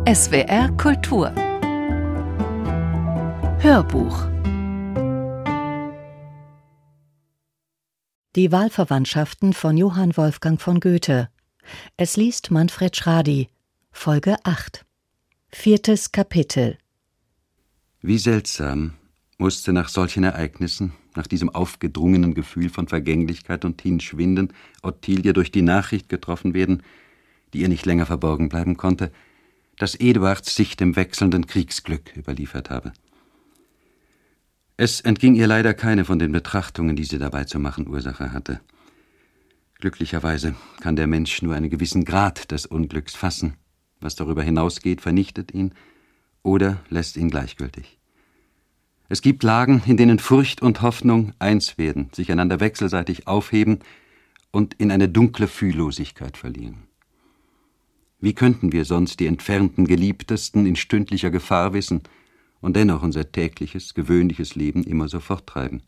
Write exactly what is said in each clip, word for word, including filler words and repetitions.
S W R Kultur Hörbuch. Die Wahlverwandtschaften von Johann Wolfgang von Goethe. Es liest Manfred Schradi. Folge acht. Viertes Kapitel. Wie seltsam musste nach solchen Ereignissen, nach diesem aufgedrungenen Gefühl von Vergänglichkeit und Hinschwinden, Ottilie durch die Nachricht getroffen werden, die ihr nicht länger verborgen bleiben konnte, dass Eduard sich dem wechselnden Kriegsglück überliefert habe. Es entging ihr leider keine von den Betrachtungen, die sie dabei zu machen Ursache hatte. Glücklicherweise kann der Mensch nur einen gewissen Grad des Unglücks fassen. Was darüber hinausgeht, vernichtet ihn oder lässt ihn gleichgültig. Es gibt Lagen, in denen Furcht und Hoffnung eins werden, sich einander wechselseitig aufheben und in eine dunkle Fühllosigkeit verlieren. Wie könnten wir sonst die entfernten Geliebtesten in stündlicher Gefahr wissen und dennoch unser tägliches, gewöhnliches Leben immer so forttreiben?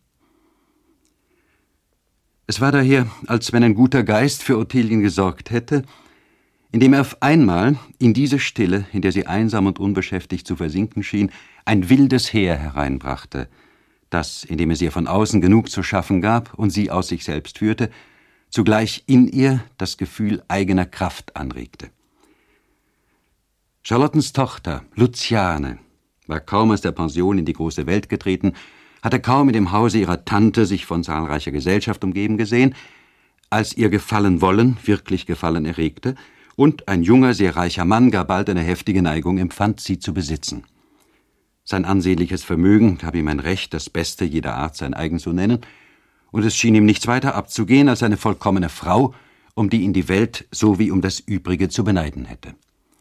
Es war daher, als wenn ein guter Geist für Ottilien gesorgt hätte, indem er auf einmal in diese Stille, in der sie einsam und unbeschäftigt zu versinken schien, ein wildes Heer hereinbrachte, das, indem es ihr von außen genug zu schaffen gab und sie aus sich selbst führte, zugleich in ihr das Gefühl eigener Kraft anregte. Charlottens Tochter, Luciane, war kaum aus der Pension in die große Welt getreten, hatte kaum in dem Hause ihrer Tante sich von zahlreicher Gesellschaft umgeben gesehen, als ihr Gefallen wollen wirklich Gefallen erregte und ein junger, sehr reicher Mann gar bald eine heftige Neigung empfand, sie zu besitzen. Sein ansehnliches Vermögen gab ihm ein Recht, das Beste jeder Art sein eigen zu nennen, und es schien ihm nichts weiter abzugehen als eine vollkommene Frau, um die ihn die Welt so wie um das Übrige zu beneiden hätte.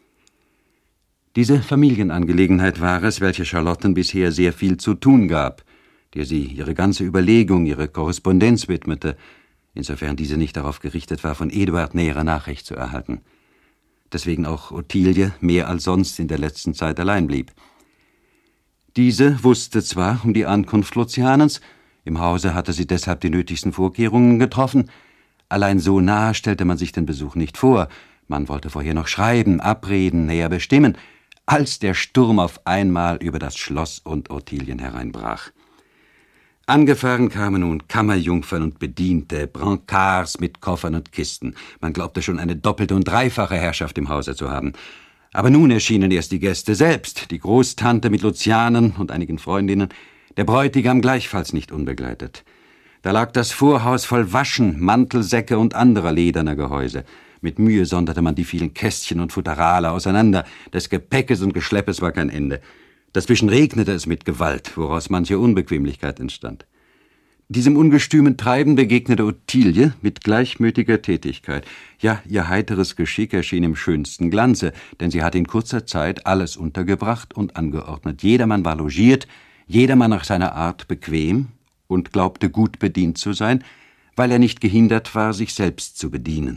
Diese Familienangelegenheit war es, welche Charlotten bisher sehr viel zu tun gab, der sie ihre ganze Überlegung, ihre Korrespondenz widmete, insofern diese nicht darauf gerichtet war, von Eduard nähere Nachricht zu erhalten. Deswegen auch Ottilie mehr als sonst in der letzten Zeit allein blieb. Diese wusste zwar um die Ankunft Lucianens, im Hause hatte sie deshalb die nötigsten Vorkehrungen getroffen, allein so nahe stellte man sich den Besuch nicht vor, man wollte vorher noch schreiben, abreden, näher bestimmen, als der Sturm auf einmal über das Schloss und Ottilien hereinbrach. Angefahren kamen nun Kammerjungfern und Bediente, Brancards mit Koffern und Kisten. Man glaubte schon eine doppelte und dreifache Herrschaft im Hause zu haben. Aber nun erschienen erst die Gäste selbst, die Großtante mit Lucianen und einigen Freundinnen, der Bräutigam gleichfalls nicht unbegleitet. Da lag das Vorhaus voll Waschen, Mantelsäcke und anderer lederner Gehäuse. Mit Mühe sonderte man die vielen Kästchen und Futterale auseinander. Des Gepäckes und Geschleppes war kein Ende. Dazwischen regnete es mit Gewalt, woraus manche Unbequemlichkeit entstand. Diesem ungestümen Treiben begegnete Ottilie mit gleichmütiger Tätigkeit. Ja, ihr heiteres Geschick erschien im schönsten Glanze, denn sie hatte in kurzer Zeit alles untergebracht und angeordnet. Jedermann war logiert, jedermann nach seiner Art bequem und glaubte gut bedient zu sein, weil er nicht gehindert war, sich selbst zu bedienen.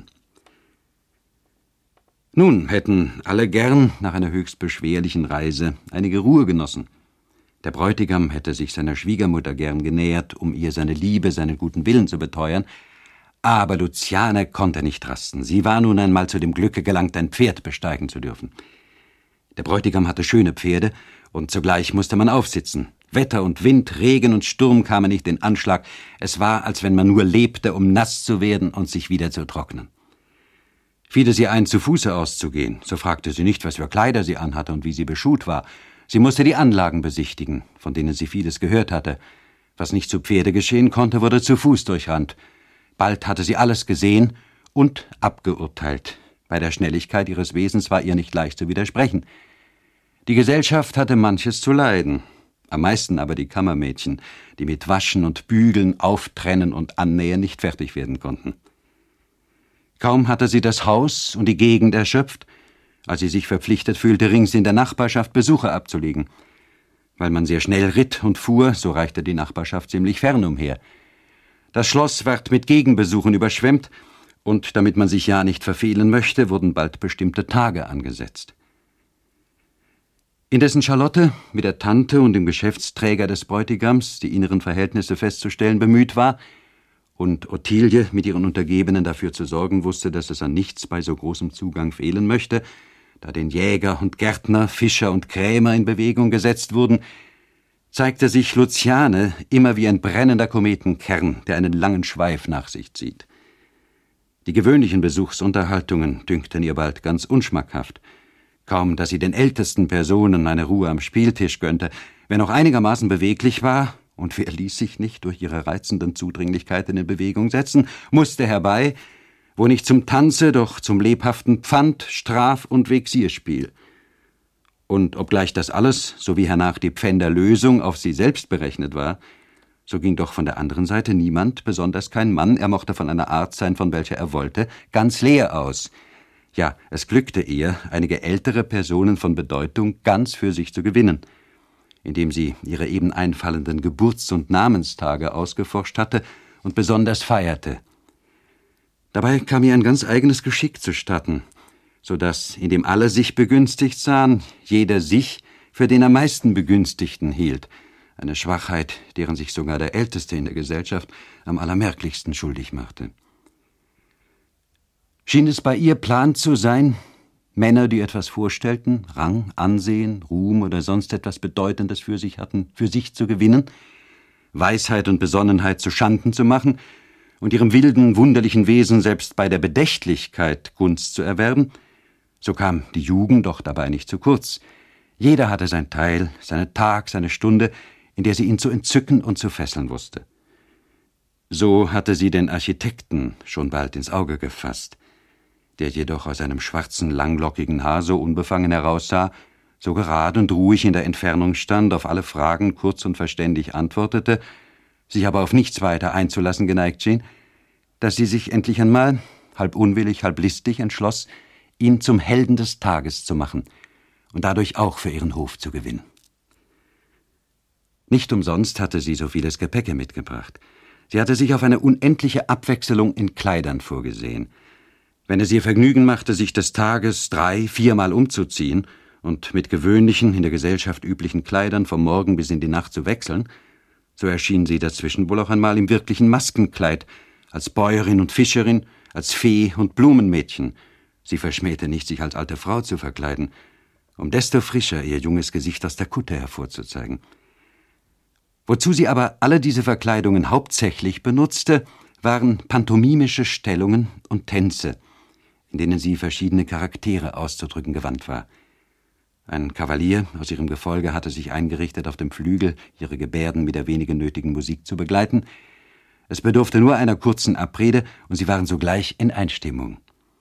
Nun hätten alle gern nach einer höchst beschwerlichen Reise einige Ruhe genossen. Der Bräutigam hätte sich seiner Schwiegermutter gern genähert, um ihr seine Liebe, seinen guten Willen zu beteuern, aber Luciane konnte nicht rasten. Sie war nun einmal zu dem Glücke gelangt, ein Pferd besteigen zu dürfen. Der Bräutigam hatte schöne Pferde, und zugleich musste man aufsitzen. Wetter und Wind, Regen und Sturm kamen nicht in Anschlag. Es war, als wenn man nur lebte, um nass zu werden und sich wieder zu trocknen. Fiel es ihr ein, zu Fuße auszugehen, so fragte sie nicht, was für Kleider sie anhatte und wie sie beschut war. Sie musste die Anlagen besichtigen, von denen sie vieles gehört hatte. Was nicht zu Pferde geschehen konnte, wurde zu Fuß durchrannt. Bald hatte sie alles gesehen und abgeurteilt. Bei der Schnelligkeit ihres Wesens war ihr nicht leicht zu widersprechen. Die Gesellschaft hatte manches zu leiden, am meisten aber die Kammermädchen, die mit Waschen und Bügeln, Auftrennen und Annähen nicht fertig werden konnten. Kaum hatte sie das Haus und die Gegend erschöpft, als sie sich verpflichtet fühlte, rings in der Nachbarschaft Besuche abzulegen. Weil man sehr schnell ritt und fuhr, so reichte die Nachbarschaft ziemlich fern umher. Das Schloss ward mit Gegenbesuchen überschwemmt, und damit man sich ja nicht verfehlen möchte, wurden bald bestimmte Tage angesetzt. Indessen Charlotte mit der Tante und dem Geschäftsträger des Bräutigams die inneren Verhältnisse festzustellen bemüht war, und Ottilie mit ihren Untergebenen dafür zu sorgen wusste, dass es an nichts bei so großem Zugang fehlen möchte, da den Jäger und Gärtner, Fischer und Krämer in Bewegung gesetzt wurden, zeigte sich Luciane immer wie ein brennender Kometenkern, der einen langen Schweif nach sich zieht. Die gewöhnlichen Besuchsunterhaltungen dünkten ihr bald ganz unschmackhaft. Kaum, dass sie den ältesten Personen eine Ruhe am Spieltisch gönnte, wenn auch einigermaßen beweglich war, und wer ließ sich nicht durch ihre reizenden Zudringlichkeiten in Bewegung setzen, musste herbei, wo nicht zum Tanze, doch zum lebhaften Pfand-, Straf- und Vexierspiel. Und obgleich das alles, so wie hernach die Pfänderlösung, auf sie selbst berechnet war, so ging doch von der anderen Seite niemand, besonders kein Mann, er mochte von einer Art sein, von welcher er wollte, ganz leer aus. Ja, es glückte ihr, einige ältere Personen von Bedeutung ganz für sich zu gewinnen. Indem sie ihre eben einfallenden Geburts- und Namenstage ausgeforscht hatte und besonders feierte. Dabei kam ihr ein ganz eigenes Geschick zustatten, so dass, indem alle sich begünstigt sahen, jeder sich für den am meisten Begünstigten hielt, eine Schwachheit, deren sich sogar der Älteste in der Gesellschaft am allermerklichsten schuldig machte. Schien es bei ihr Plan zu sein, Männer, die etwas vorstellten, Rang, Ansehen, Ruhm oder sonst etwas Bedeutendes für sich hatten, für sich zu gewinnen, Weisheit und Besonnenheit zu Schanden zu machen und ihrem wilden, wunderlichen Wesen selbst bei der Bedächtlichkeit Gunst zu erwerben, so kam die Jugend doch dabei nicht zu kurz. Jeder hatte sein Teil, seinen Tag, seine Stunde, in der sie ihn zu entzücken und zu fesseln wusste. So hatte sie den Architekten schon bald ins Auge gefasst, der jedoch aus seinem schwarzen, langlockigen Haar so unbefangen heraussah, so gerad und ruhig in der Entfernung stand, auf alle Fragen kurz und verständig antwortete, sich aber auf nichts weiter einzulassen geneigt schien, dass sie sich endlich einmal, halb unwillig, halb listig, entschloss, ihn zum Helden des Tages zu machen und dadurch auch für ihren Hof zu gewinnen. Nicht umsonst hatte sie so vieles Gepäcke mitgebracht. Sie hatte sich auf eine unendliche Abwechselung in Kleidern vorgesehen. Wenn es ihr Vergnügen machte, sich des Tages drei-, viermal umzuziehen und mit gewöhnlichen, in der Gesellschaft üblichen Kleidern vom Morgen bis in die Nacht zu wechseln, so erschien sie dazwischen wohl auch einmal im wirklichen Maskenkleid, als Bäuerin und Fischerin, als Fee und Blumenmädchen. Sie verschmähte nicht, sich als alte Frau zu verkleiden, um desto frischer ihr junges Gesicht aus der Kutte hervorzuzeigen. Wozu sie aber alle diese Verkleidungen hauptsächlich benutzte, waren pantomimische Stellungen und Tänze, in denen sie verschiedene Charaktere auszudrücken gewandt war. Ein Kavalier aus ihrem Gefolge hatte sich eingerichtet, auf dem Flügel ihre Gebärden mit der wenigen nötigen Musik zu begleiten. Es bedurfte nur einer kurzen Abrede, und sie waren sogleich in Einstimmung.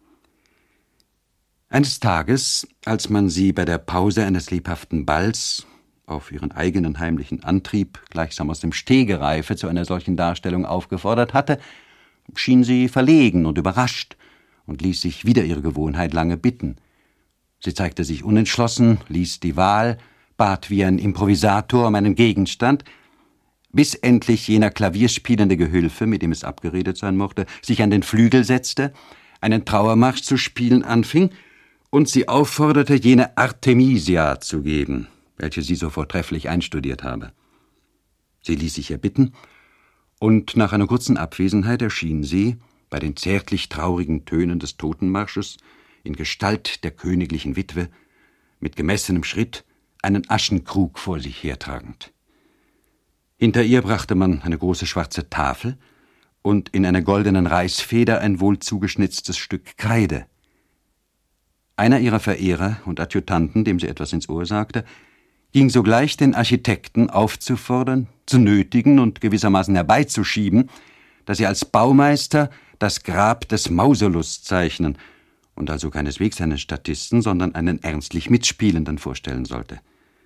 Eines Tages, als man sie bei der Pause eines lebhaften Balls auf ihren eigenen heimlichen Antrieb gleichsam aus dem Stegereife zu einer solchen Darstellung aufgefordert hatte, schien sie verlegen und überrascht und ließ sich wider ihre Gewohnheit lange bitten. Sie zeigte sich unentschlossen, ließ die Wahl, bat wie ein Improvisator um einen Gegenstand, bis endlich jener klavierspielende Gehülfe, mit dem es abgeredet sein mochte, sich an den Flügel setzte, einen Trauermarsch zu spielen anfing und sie aufforderte, jene Artemisia zu geben, welche sie so vortrefflich einstudiert habe. Sie ließ sich erbitten, und nach einer kurzen Abwesenheit erschien sie, bei den zärtlich traurigen Tönen des Totenmarsches, in Gestalt der königlichen Witwe, mit gemessenem Schritt, einen Aschenkrug vor sich hertragend. Hinter ihr brachte man eine große schwarze Tafel und in einer goldenen Reißfeder ein wohl zugeschnitztes Stück Kreide. Einer ihrer Verehrer und Adjutanten, dem sie etwas ins Ohr sagte, ging sogleich den Architekten aufzufordern, zu nötigen und gewissermaßen herbeizuschieben, dass er als Baumeister das Grab des Mausolus zeichnen und also keineswegs einen Statisten, sondern einen ernstlich Mitspielenden vorstellen sollte.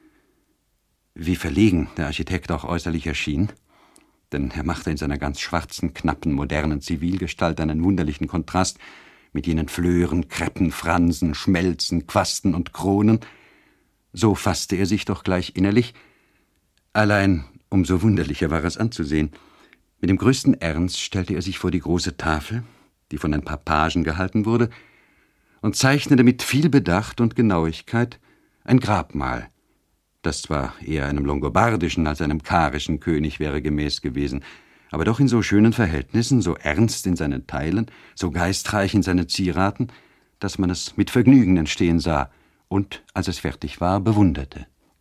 Wie verlegen der Architekt auch äußerlich erschien, denn er machte in seiner ganz schwarzen, knappen, modernen Zivilgestalt einen wunderlichen Kontrast mit jenen Flören, Kreppen, Fransen, Schmelzen, Quasten und Kronen, so fasste er sich doch gleich innerlich. Allein umso wunderlicher war es anzusehen. Mit dem größten Ernst stellte er sich vor die große Tafel, die von ein paar Pagen gehalten wurde, und zeichnete mit viel Bedacht und Genauigkeit ein Grabmal, das zwar eher einem longobardischen als einem karischen König wäre gemäß gewesen, aber doch in so schönen Verhältnissen, so ernst in seinen Teilen, so geistreich in seinen Zieraten, dass man es mit Vergnügen entstehen sah, und, als es fertig war, bewunderte.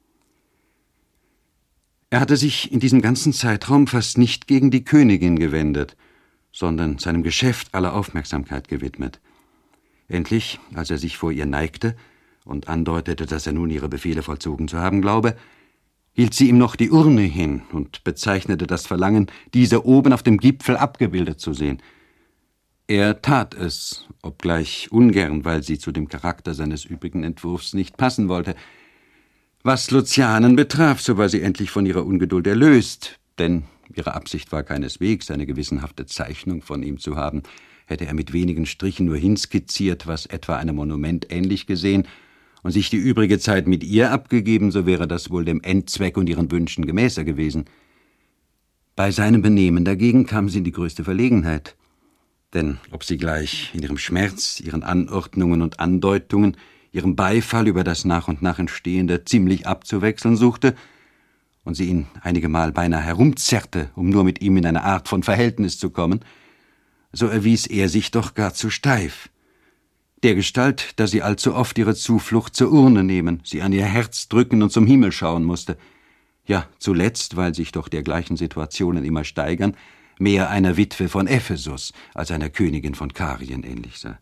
Er hatte sich in diesem ganzen Zeitraum fast nicht gegen die Königin gewendet, sondern seinem Geschäft aller Aufmerksamkeit gewidmet. Endlich, als er sich vor ihr neigte und andeutete, dass er nun ihre Befehle vollzogen zu haben glaube, hielt sie ihm noch die Urne hin und bezeichnete das Verlangen, diese oben auf dem Gipfel abgebildet zu sehen. Er tat es, obgleich ungern, weil sie zu dem Charakter seines übrigen Entwurfs nicht passen wollte. Was Lucianen betraf, so war sie endlich von ihrer Ungeduld erlöst, denn ihre Absicht war keineswegs, eine gewissenhafte Zeichnung von ihm zu haben. Hätte er mit wenigen Strichen nur hinskizziert, was etwa einem Monument ähnlich gesehen, und sich die übrige Zeit mit ihr abgegeben, so wäre das wohl dem Endzweck und ihren Wünschen gemäßer gewesen. Bei seinem Benehmen dagegen kam sie in die größte Verlegenheit. Denn ob sie gleich in ihrem Schmerz, ihren Anordnungen und Andeutungen, ihrem Beifall über das nach und nach Entstehende ziemlich abzuwechseln suchte und sie ihn einigemal beinahe herumzerrte, um nur mit ihm in eine Art von Verhältnis zu kommen, so erwies er sich doch gar zu steif. Dergestalt, dass sie allzu oft ihre Zuflucht zur Urne nehmen, sie an ihr Herz drücken und zum Himmel schauen musste. Ja, zuletzt, weil sich doch dergleichen Situationen immer steigern, mehr einer Witwe von Ephesus als einer Königin von Karien ähnlich sah.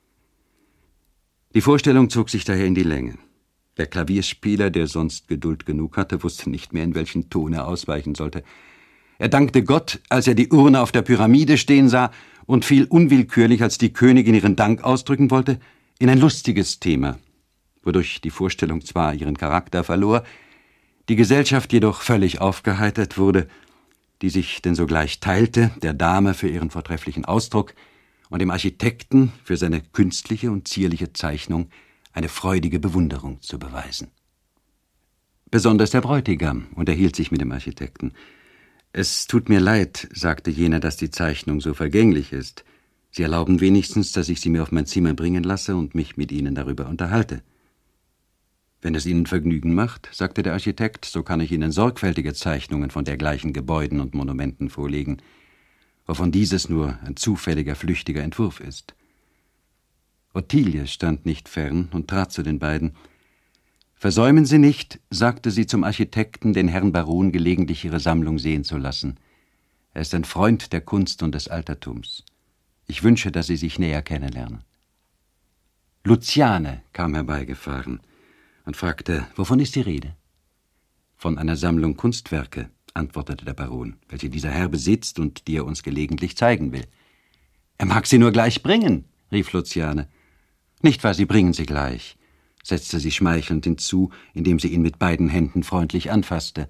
Die Vorstellung zog sich daher in die Länge. Der Klavierspieler, der sonst Geduld genug hatte, wusste nicht mehr, in welchen Ton er ausweichen sollte. Er dankte Gott, als er die Urne auf der Pyramide stehen sah, und fiel unwillkürlich, als die Königin ihren Dank ausdrücken wollte, in ein lustiges Thema, wodurch die Vorstellung zwar ihren Charakter verlor, die Gesellschaft jedoch völlig aufgeheitert wurde, die sich denn sogleich teilte, der Dame für ihren vortrefflichen Ausdruck und dem Architekten für seine künstliche und zierliche Zeichnung eine freudige Bewunderung zu beweisen. Besonders der Bräutigam unterhielt sich mit dem Architekten. »Es tut mir leid«, sagte jener, »dass die Zeichnung so vergänglich ist. Sie erlauben wenigstens, dass ich sie mir auf mein Zimmer bringen lasse und mich mit Ihnen darüber unterhalte.« »Wenn es Ihnen Vergnügen macht«, sagte der Architekt, »so kann ich Ihnen sorgfältige Zeichnungen von dergleichen Gebäuden und Monumenten vorlegen, wovon dieses nur ein zufälliger, flüchtiger Entwurf ist.« Ottilie stand nicht fern und trat zu den beiden. »Versäumen Sie nicht«, sagte sie zum Architekten, »den Herrn Baron gelegentlich Ihre Sammlung sehen zu lassen. Er ist ein Freund der Kunst und des Altertums. Ich wünsche, dass Sie sich näher kennenlernen.« Luciane kam herbeigefahren und fragte, wovon ist die Rede? »Von einer Sammlung Kunstwerke«, antwortete der Baron, welche dieser Herr besitzt und die er uns gelegentlich zeigen will. »Er mag sie nur gleich bringen«, rief Luciane. »Nicht wahr, Sie bringen sie gleich«, setzte sie schmeichelnd hinzu, indem sie ihn mit beiden Händen freundlich anfasste.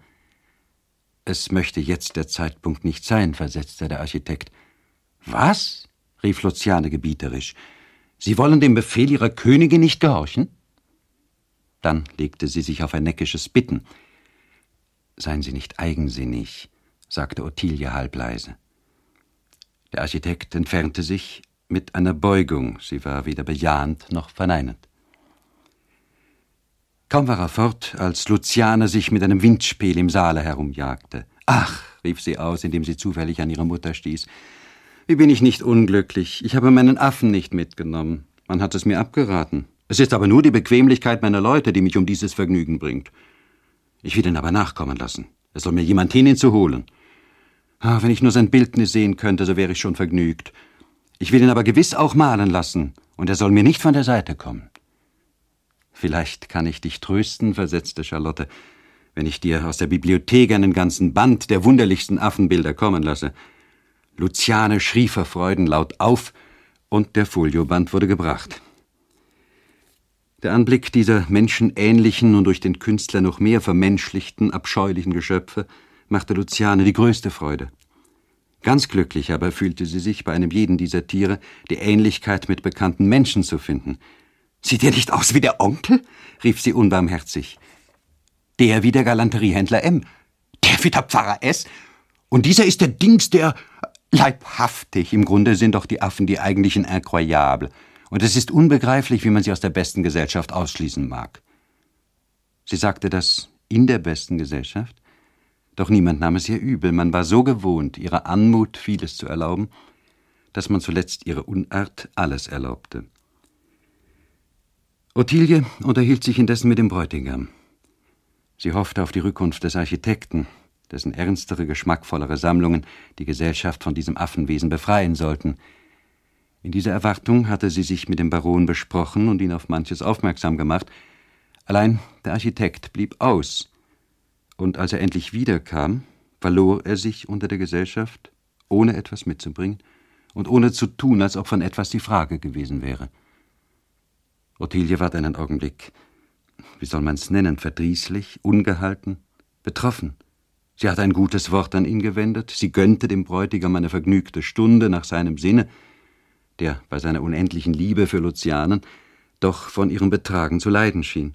»Es möchte jetzt der Zeitpunkt nicht sein«, versetzte der Architekt. »Was?« rief Luciane gebieterisch. »Sie wollen dem Befehl Ihrer Königin nicht gehorchen?« Dann legte sie sich auf ein neckisches Bitten. »Seien Sie nicht eigensinnig«, sagte Ottilie halbleise. Der Architekt entfernte sich mit einer Beugung, sie war weder bejahend noch verneinend. Kaum war er fort, als Luciane sich mit einem Windspiel im Saale herumjagte. »Ach«, rief sie aus, indem sie zufällig an ihre Mutter stieß, »wie bin ich nicht unglücklich. Ich habe meinen Affen nicht mitgenommen. Man hat es mir abgeraten. Es ist aber nur die Bequemlichkeit meiner Leute, die mich um dieses Vergnügen bringt. Ich will ihn aber nachkommen lassen. Es soll mir jemand hin, ihn zu holen. Ah, wenn ich nur sein Bildnis sehen könnte, so wäre ich schon vergnügt. Ich will ihn aber gewiss auch malen lassen, und er soll mir nicht von der Seite kommen.« »Vielleicht kann ich dich trösten«, versetzte Charlotte, »wenn ich dir aus der Bibliothek einen ganzen Band der wunderlichsten Affenbilder kommen lasse.« Luciane schrie vor Freuden laut auf, und der Folioband wurde gebracht. Der Anblick dieser menschenähnlichen und durch den Künstler noch mehr vermenschlichten, abscheulichen Geschöpfe machte Luciane die größte Freude. Ganz glücklich aber fühlte sie sich, bei einem jeden dieser Tiere die Ähnlichkeit mit bekannten Menschen zu finden. »Sieht er nicht aus wie der Onkel?« rief sie unbarmherzig. »Der wie der Galanteriehändler M., der wie der Pfarrer S. und dieser ist der Dings, der... Leibhaftig, im Grunde sind doch die Affen die eigentlichen Incroyables, und es ist unbegreiflich, wie man sie aus der besten Gesellschaft ausschließen mag.« Sie sagte das in der besten Gesellschaft, doch niemand nahm es ihr übel. Man war so gewohnt, ihrer Anmut vieles zu erlauben, dass man zuletzt ihre Unart alles erlaubte. Ottilie unterhielt sich indessen mit dem Bräutigam. Sie hoffte auf die Rückkunft des Architekten, dessen ernstere, geschmackvollere Sammlungen die Gesellschaft von diesem Affenwesen befreien sollten. In dieser Erwartung hatte sie sich mit dem Baron besprochen und ihn auf manches aufmerksam gemacht. Allein der Architekt blieb aus, und als er endlich wiederkam, verlor er sich unter der Gesellschaft, ohne etwas mitzubringen und ohne zu tun, als ob von etwas die Frage gewesen wäre. Ottilie ward einen Augenblick, wie soll man's nennen, verdrießlich, ungehalten, betroffen. Sie hatte ein gutes Wort an ihn gewendet, sie gönnte dem Bräutigam eine vergnügte Stunde nach seinem Sinne, der bei seiner unendlichen Liebe für Lucianen doch von ihrem Betragen zu leiden schien.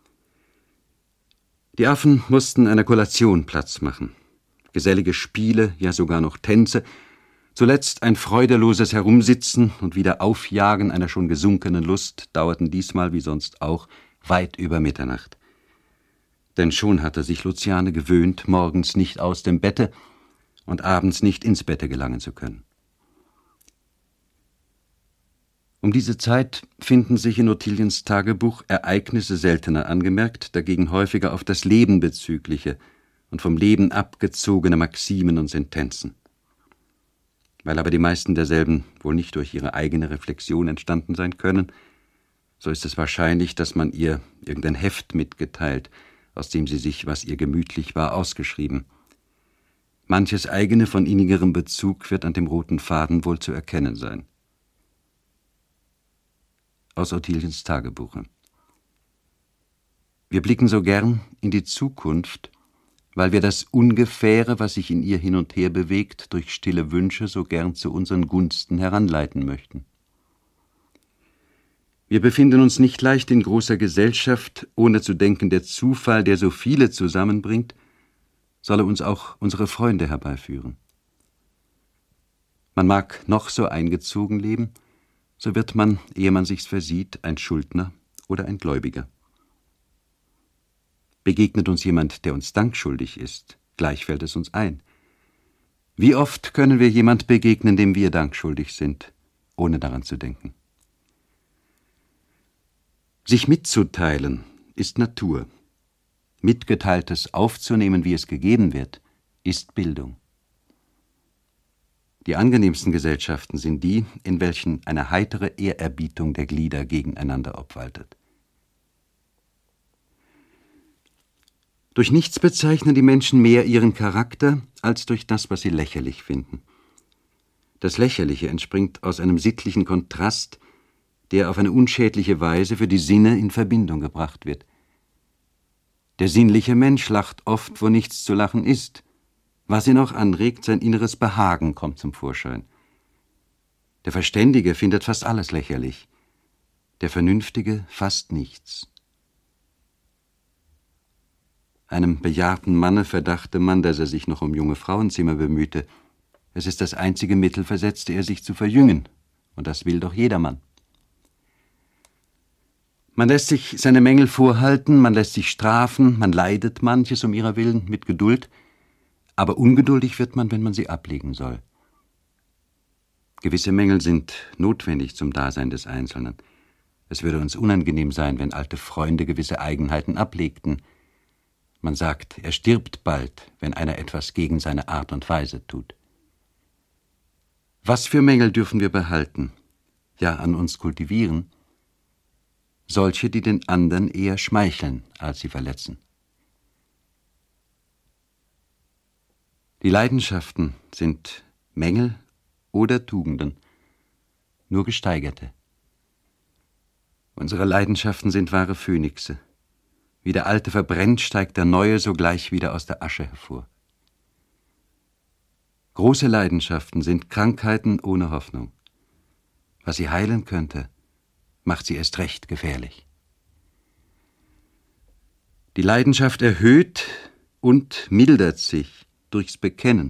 Die Affen mussten einer Kollation Platz machen. Gesellige Spiele, ja sogar noch Tänze, zuletzt ein freudeloses Herumsitzen und wieder Aufjagen einer schon gesunkenen Lust dauerten diesmal wie sonst auch weit über Mitternacht. Denn schon hatte sich Luciane gewöhnt, morgens nicht aus dem Bette und abends nicht ins Bette gelangen zu können. Um diese Zeit finden sich in Ottiliens Tagebuch Ereignisse seltener angemerkt, dagegen häufiger auf das Leben bezügliche und vom Leben abgezogene Maximen und Sentenzen. Weil aber die meisten derselben wohl nicht durch ihre eigene Reflexion entstanden sein können, so ist es wahrscheinlich, dass man ihr irgendein Heft mitgeteilt, aus dem sie sich, was ihr gemütlich war, ausgeschrieben. Manches eigene von innigerem Bezug wird an dem roten Faden wohl zu erkennen sein. Aus Ottiliens Tagebuche. Wir blicken so gern in die Zukunft, weil wir das Ungefähre, was sich in ihr hin und her bewegt, durch stille Wünsche so gern zu unseren Gunsten heranleiten möchten. Wir befinden uns nicht leicht in großer Gesellschaft, ohne zu denken, der Zufall, der so viele zusammenbringt, solle uns auch unsere Freunde herbeiführen. Man mag noch so eingezogen leben, so wird man, ehe man sich's versieht, ein Schuldner oder ein Gläubiger. Begegnet uns jemand, der uns dankschuldig ist, gleich fällt es uns ein. Wie oft können wir jemand begegnen, dem wir dankschuldig sind, ohne daran zu denken? Sich mitzuteilen ist Natur. Mitgeteiltes aufzunehmen, wie es gegeben wird, ist Bildung. Die angenehmsten Gesellschaften sind die, in welchen eine heitere Ehrerbietung der Glieder gegeneinander obwaltet. Durch nichts bezeichnen die Menschen mehr ihren Charakter, als durch das, was sie lächerlich finden. Das Lächerliche entspringt aus einem sittlichen Kontrast, der auf eine unschädliche Weise für die Sinne in Verbindung gebracht wird. Der sinnliche Mensch lacht oft, wo nichts zu lachen ist. Was ihn auch anregt, sein inneres Behagen kommt zum Vorschein. Der Verständige findet fast alles lächerlich, der Vernünftige fast nichts. Einem bejahrten Manne verdachte man, dass er sich noch um junge Frauenzimmer bemühte. Es ist das einzige Mittel, versetzte er, sich zu verjüngen, und das will doch jedermann. Man lässt sich seine Mängel vorhalten, man lässt sich strafen, man leidet manches um ihrer willen mit Geduld, aber ungeduldig wird man, wenn man sie ablegen soll. Gewisse Mängel sind notwendig zum Dasein des Einzelnen. Es würde uns unangenehm sein, wenn alte Freunde gewisse Eigenheiten ablegten. Man sagt, er stirbt bald, wenn einer etwas gegen seine Art und Weise tut. Was für Mängel dürfen wir behalten, ja an uns kultivieren? Solche, die den anderen eher schmeicheln, als sie verletzen. Die Leidenschaften sind Mängel oder Tugenden, nur gesteigerte. Unsere Leidenschaften sind wahre Phönixe. Wie der Alte verbrennt, steigt der Neue sogleich wieder aus der Asche hervor. Große Leidenschaften sind Krankheiten ohne Hoffnung. Was sie heilen könnte, macht sie erst recht gefährlich. Die Leidenschaft erhöht und mildert sich durchs Bekennen.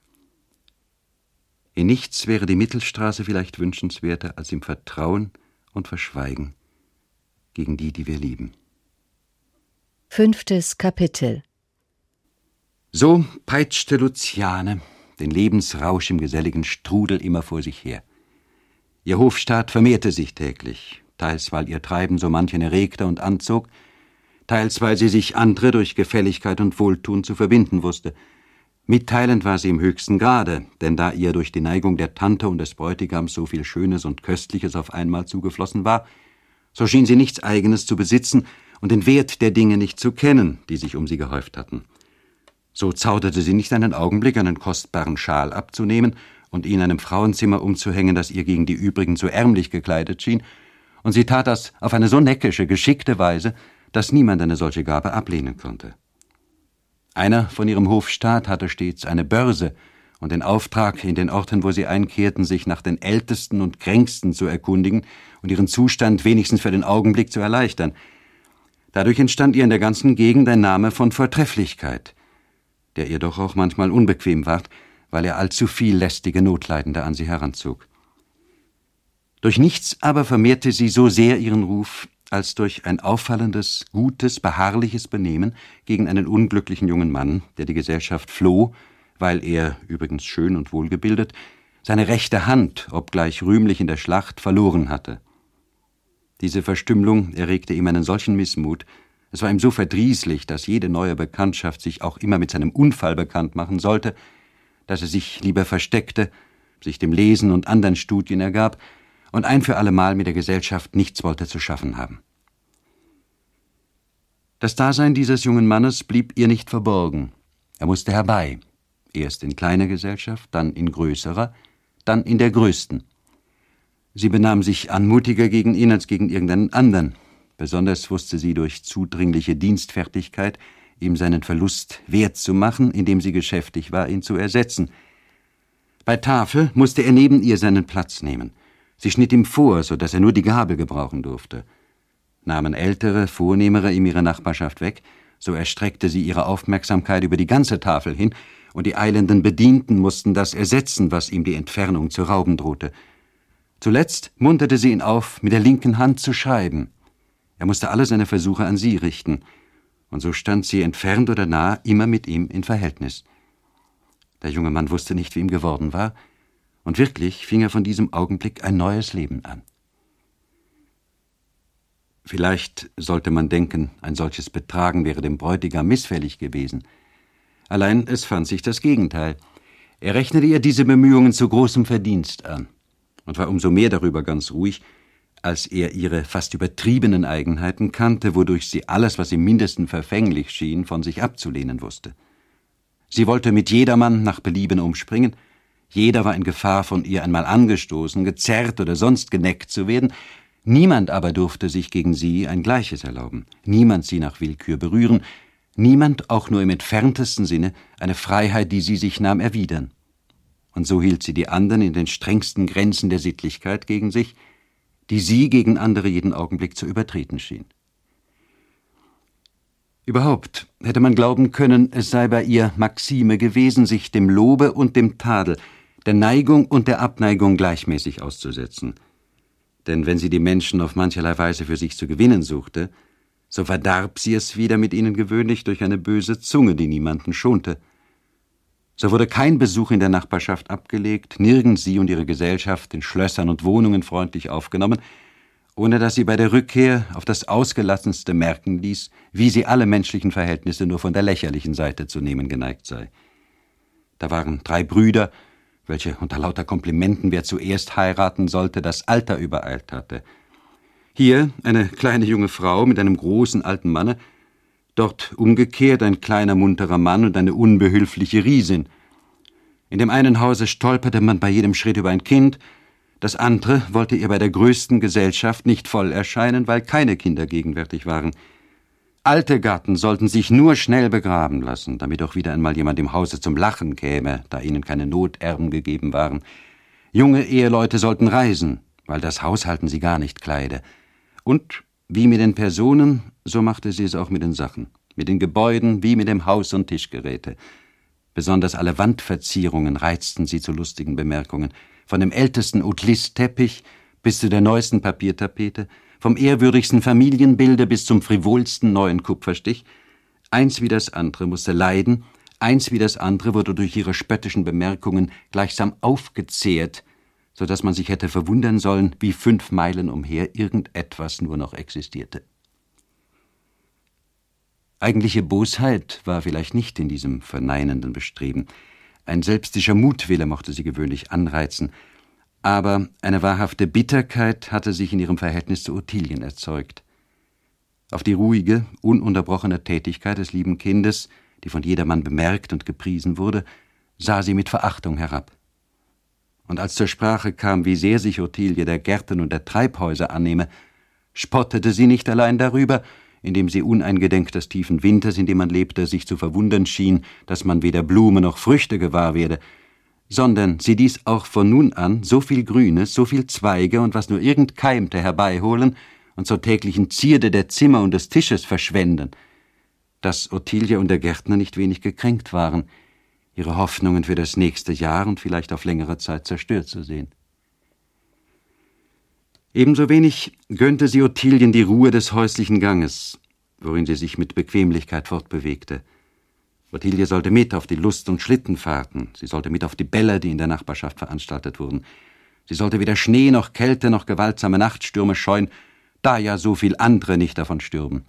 In nichts wäre die Mittelstraße vielleicht wünschenswerter als im Vertrauen und Verschweigen gegen die, die wir lieben. Fünftes Kapitel. So peitschte Luciane den Lebensrausch im geselligen Strudel immer vor sich her. Ihr Hofstaat vermehrte sich täglich. teils weil ihr Treiben so manchen erregte und anzog, teils weil sie sich andere durch Gefälligkeit und Wohltun zu verbinden wusste. Mitteilend war sie im höchsten Grade, denn da ihr durch die Neigung der Tante und des Bräutigams so viel Schönes und Köstliches auf einmal zugeflossen war, so schien sie nichts Eigenes zu besitzen und den Wert der Dinge nicht zu kennen, die sich um sie gehäuft hatten. So zauderte sie nicht einen Augenblick, einen kostbaren Schal abzunehmen und ihn in einem Frauenzimmer umzuhängen, das ihr gegen die übrigen zu ärmlich gekleidet schien, und sie tat das auf eine so neckische, geschickte Weise, dass niemand eine solche Gabe ablehnen konnte. Einer von ihrem Hofstaat hatte stets eine Börse und den Auftrag, in den Orten, wo sie einkehrten, sich nach den Ältesten und Kränksten zu erkundigen und ihren Zustand wenigstens für den Augenblick zu erleichtern. Dadurch entstand ihr in der ganzen Gegend ein Name von Vortrefflichkeit, der ihr doch auch manchmal unbequem ward, weil er allzu viel lästige Notleidende an sie heranzog. Durch nichts aber vermehrte sie so sehr ihren Ruf, als durch ein auffallendes, gutes, beharrliches Benehmen gegen einen unglücklichen jungen Mann, der die Gesellschaft floh, weil er, übrigens schön und wohlgebildet, seine rechte Hand, obgleich rühmlich in der Schlacht, verloren hatte. Diese Verstümmelung erregte ihm einen solchen Missmut, es war ihm so verdrießlich, dass jede neue Bekanntschaft sich auch immer mit seinem Unfall bekannt machen sollte, dass er sich lieber versteckte, sich dem Lesen und anderen Studien ergab und ein für allemal mit der Gesellschaft nichts wollte zu schaffen haben. Das Dasein dieses jungen Mannes blieb ihr nicht verborgen. Er musste herbei, erst in kleiner Gesellschaft, dann in größerer, dann in der größten. Sie benahm sich anmutiger gegen ihn als gegen irgendeinen anderen. Besonders wusste sie durch zudringliche Dienstfertigkeit, ihm seinen Verlust wert zu machen, indem sie geschäftig war, ihn zu ersetzen. Bei Tafel musste er neben ihr seinen Platz nehmen. Sie schnitt ihm vor, so dass er nur die Gabel gebrauchen durfte. Nahmen ältere, vornehmere ihm ihre Nachbarschaft weg, so erstreckte sie ihre Aufmerksamkeit über die ganze Tafel hin, und die eilenden Bedienten mussten das ersetzen, was ihm die Entfernung zu rauben drohte. Zuletzt munterte sie ihn auf, mit der linken Hand zu schreiben. Er musste alle seine Versuche an sie richten, und so stand sie, entfernt oder nah, immer mit ihm in Verhältnis. Der junge Mann wusste nicht, wie ihm geworden war, und wirklich fing er von diesem Augenblick ein neues Leben an. Vielleicht sollte man denken, ein solches Betragen wäre dem Bräutigam missfällig gewesen. Allein es fand sich das Gegenteil. Er rechnete ihr diese Bemühungen zu großem Verdienst an und war umso mehr darüber ganz ruhig, als er ihre fast übertriebenen Eigenheiten kannte, wodurch sie alles, was im Mindesten verfänglich schien, von sich abzulehnen wusste. Sie wollte mit jedermann nach Belieben umspringen, jeder war in Gefahr, von ihr einmal angestoßen, gezerrt oder sonst geneckt zu werden. Niemand aber durfte sich gegen sie ein Gleiches erlauben, niemand sie nach Willkür berühren, niemand auch nur im entferntesten Sinne eine Freiheit, die sie sich nahm, erwidern. Und so hielt sie die anderen in den strengsten Grenzen der Sittlichkeit gegen sich, die sie gegen andere jeden Augenblick zu übertreten schien. Überhaupt hätte man glauben können, es sei bei ihr Maxime gewesen, sich dem Lobe und dem Tadel, der Neigung und der Abneigung gleichmäßig auszusetzen. Denn wenn sie die Menschen auf mancherlei Weise für sich zu gewinnen suchte, so verdarb sie es wieder mit ihnen gewöhnlich durch eine böse Zunge, die niemanden schonte. So wurde kein Besuch in der Nachbarschaft abgelegt, nirgends sie und ihre Gesellschaft in Schlössern und Wohnungen freundlich aufgenommen, ohne dass sie bei der Rückkehr auf das Ausgelassenste merken ließ, wie sie alle menschlichen Verhältnisse nur von der lächerlichen Seite zu nehmen geneigt sei. Da waren drei Brüder, welche unter lauter Komplimenten, wer zuerst heiraten sollte, das Alter übereilt hatte. Hier eine kleine junge Frau mit einem großen alten Manne, dort umgekehrt ein kleiner munterer Mann und eine unbehülfliche Riesin. In dem einen Hause stolperte man bei jedem Schritt über ein Kind, das andere wollte ihr bei der größten Gesellschaft nicht voll erscheinen, weil keine Kinder gegenwärtig waren. Alte Gatten sollten sich nur schnell begraben lassen, damit auch wieder einmal jemand im Hause zum Lachen käme, da ihnen keine Noterben gegeben waren. Junge Eheleute sollten reisen, weil das Haushalten sie gar nicht kleide. Und wie mit den Personen, so machte sie es auch mit den Sachen, mit den Gebäuden wie mit dem Haus- und Tischgeräte. Besonders alle Wandverzierungen reizten sie zu lustigen Bemerkungen, von dem ältesten Haute-Lisse-Teppich bis zu der neuesten Papiertapete, vom ehrwürdigsten Familienbilde bis zum frivolsten neuen Kupferstich. Eins wie das andere musste leiden, eins wie das andere wurde durch ihre spöttischen Bemerkungen gleichsam aufgezehrt, so dass man sich hätte verwundern sollen, wie fünf Meilen umher irgendetwas nur noch existierte. Eigentliche Bosheit war vielleicht nicht in diesem verneinenden Bestreben. Ein selbstischer Mutwille mochte sie gewöhnlich anreizen, aber eine wahrhafte Bitterkeit hatte sich in ihrem Verhältnis zu Ottilien erzeugt. Auf die ruhige, ununterbrochene Tätigkeit des lieben Kindes, die von jedermann bemerkt und gepriesen wurde, sah sie mit Verachtung herab. Und als zur Sprache kam, wie sehr sich Ottilie der Gärten und der Treibhäuser annehme, spottete sie nicht allein darüber, indem sie uneingedenk des tiefen Winters, in dem man lebte, sich zu verwundern schien, dass man weder Blume noch Früchte gewahr werde, sondern sie ließ auch von nun an so viel Grünes, so viel Zweige und was nur irgend keimte herbeiholen und zur täglichen Zierde der Zimmer und des Tisches verschwenden, dass Ottilie und der Gärtner nicht wenig gekränkt waren, ihre Hoffnungen für das nächste Jahr und vielleicht auf längere Zeit zerstört zu sehen. Ebenso wenig gönnte sie Ottilien die Ruhe des häuslichen Ganges, worin sie sich mit Bequemlichkeit fortbewegte. Ottilie sollte mit auf die Lust- und Schlittenfahrten, sie sollte mit auf die Bälle, die in der Nachbarschaft veranstaltet wurden. Sie sollte weder Schnee noch Kälte noch gewaltsame Nachtstürme scheuen, da ja so viel andere nicht davon stürben.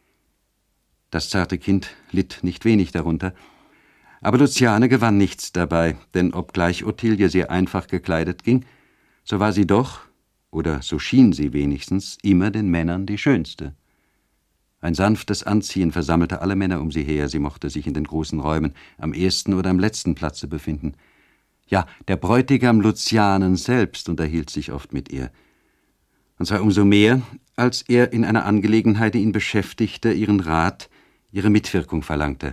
Das zarte Kind litt nicht wenig darunter, aber Luciane gewann nichts dabei, denn obgleich Ottilie sehr einfach gekleidet ging, so war sie doch, oder so schien sie wenigstens, immer den Männern die Schönste. Ein sanftes Anziehen versammelte alle Männer um sie her, sie mochte sich in den großen Räumen am ersten oder am letzten Platze befinden. Ja, der Bräutigam Lucianen selbst unterhielt sich oft mit ihr. Und zwar umso mehr, als er in einer Angelegenheit, die ihn beschäftigte, ihren Rat, ihre Mitwirkung verlangte.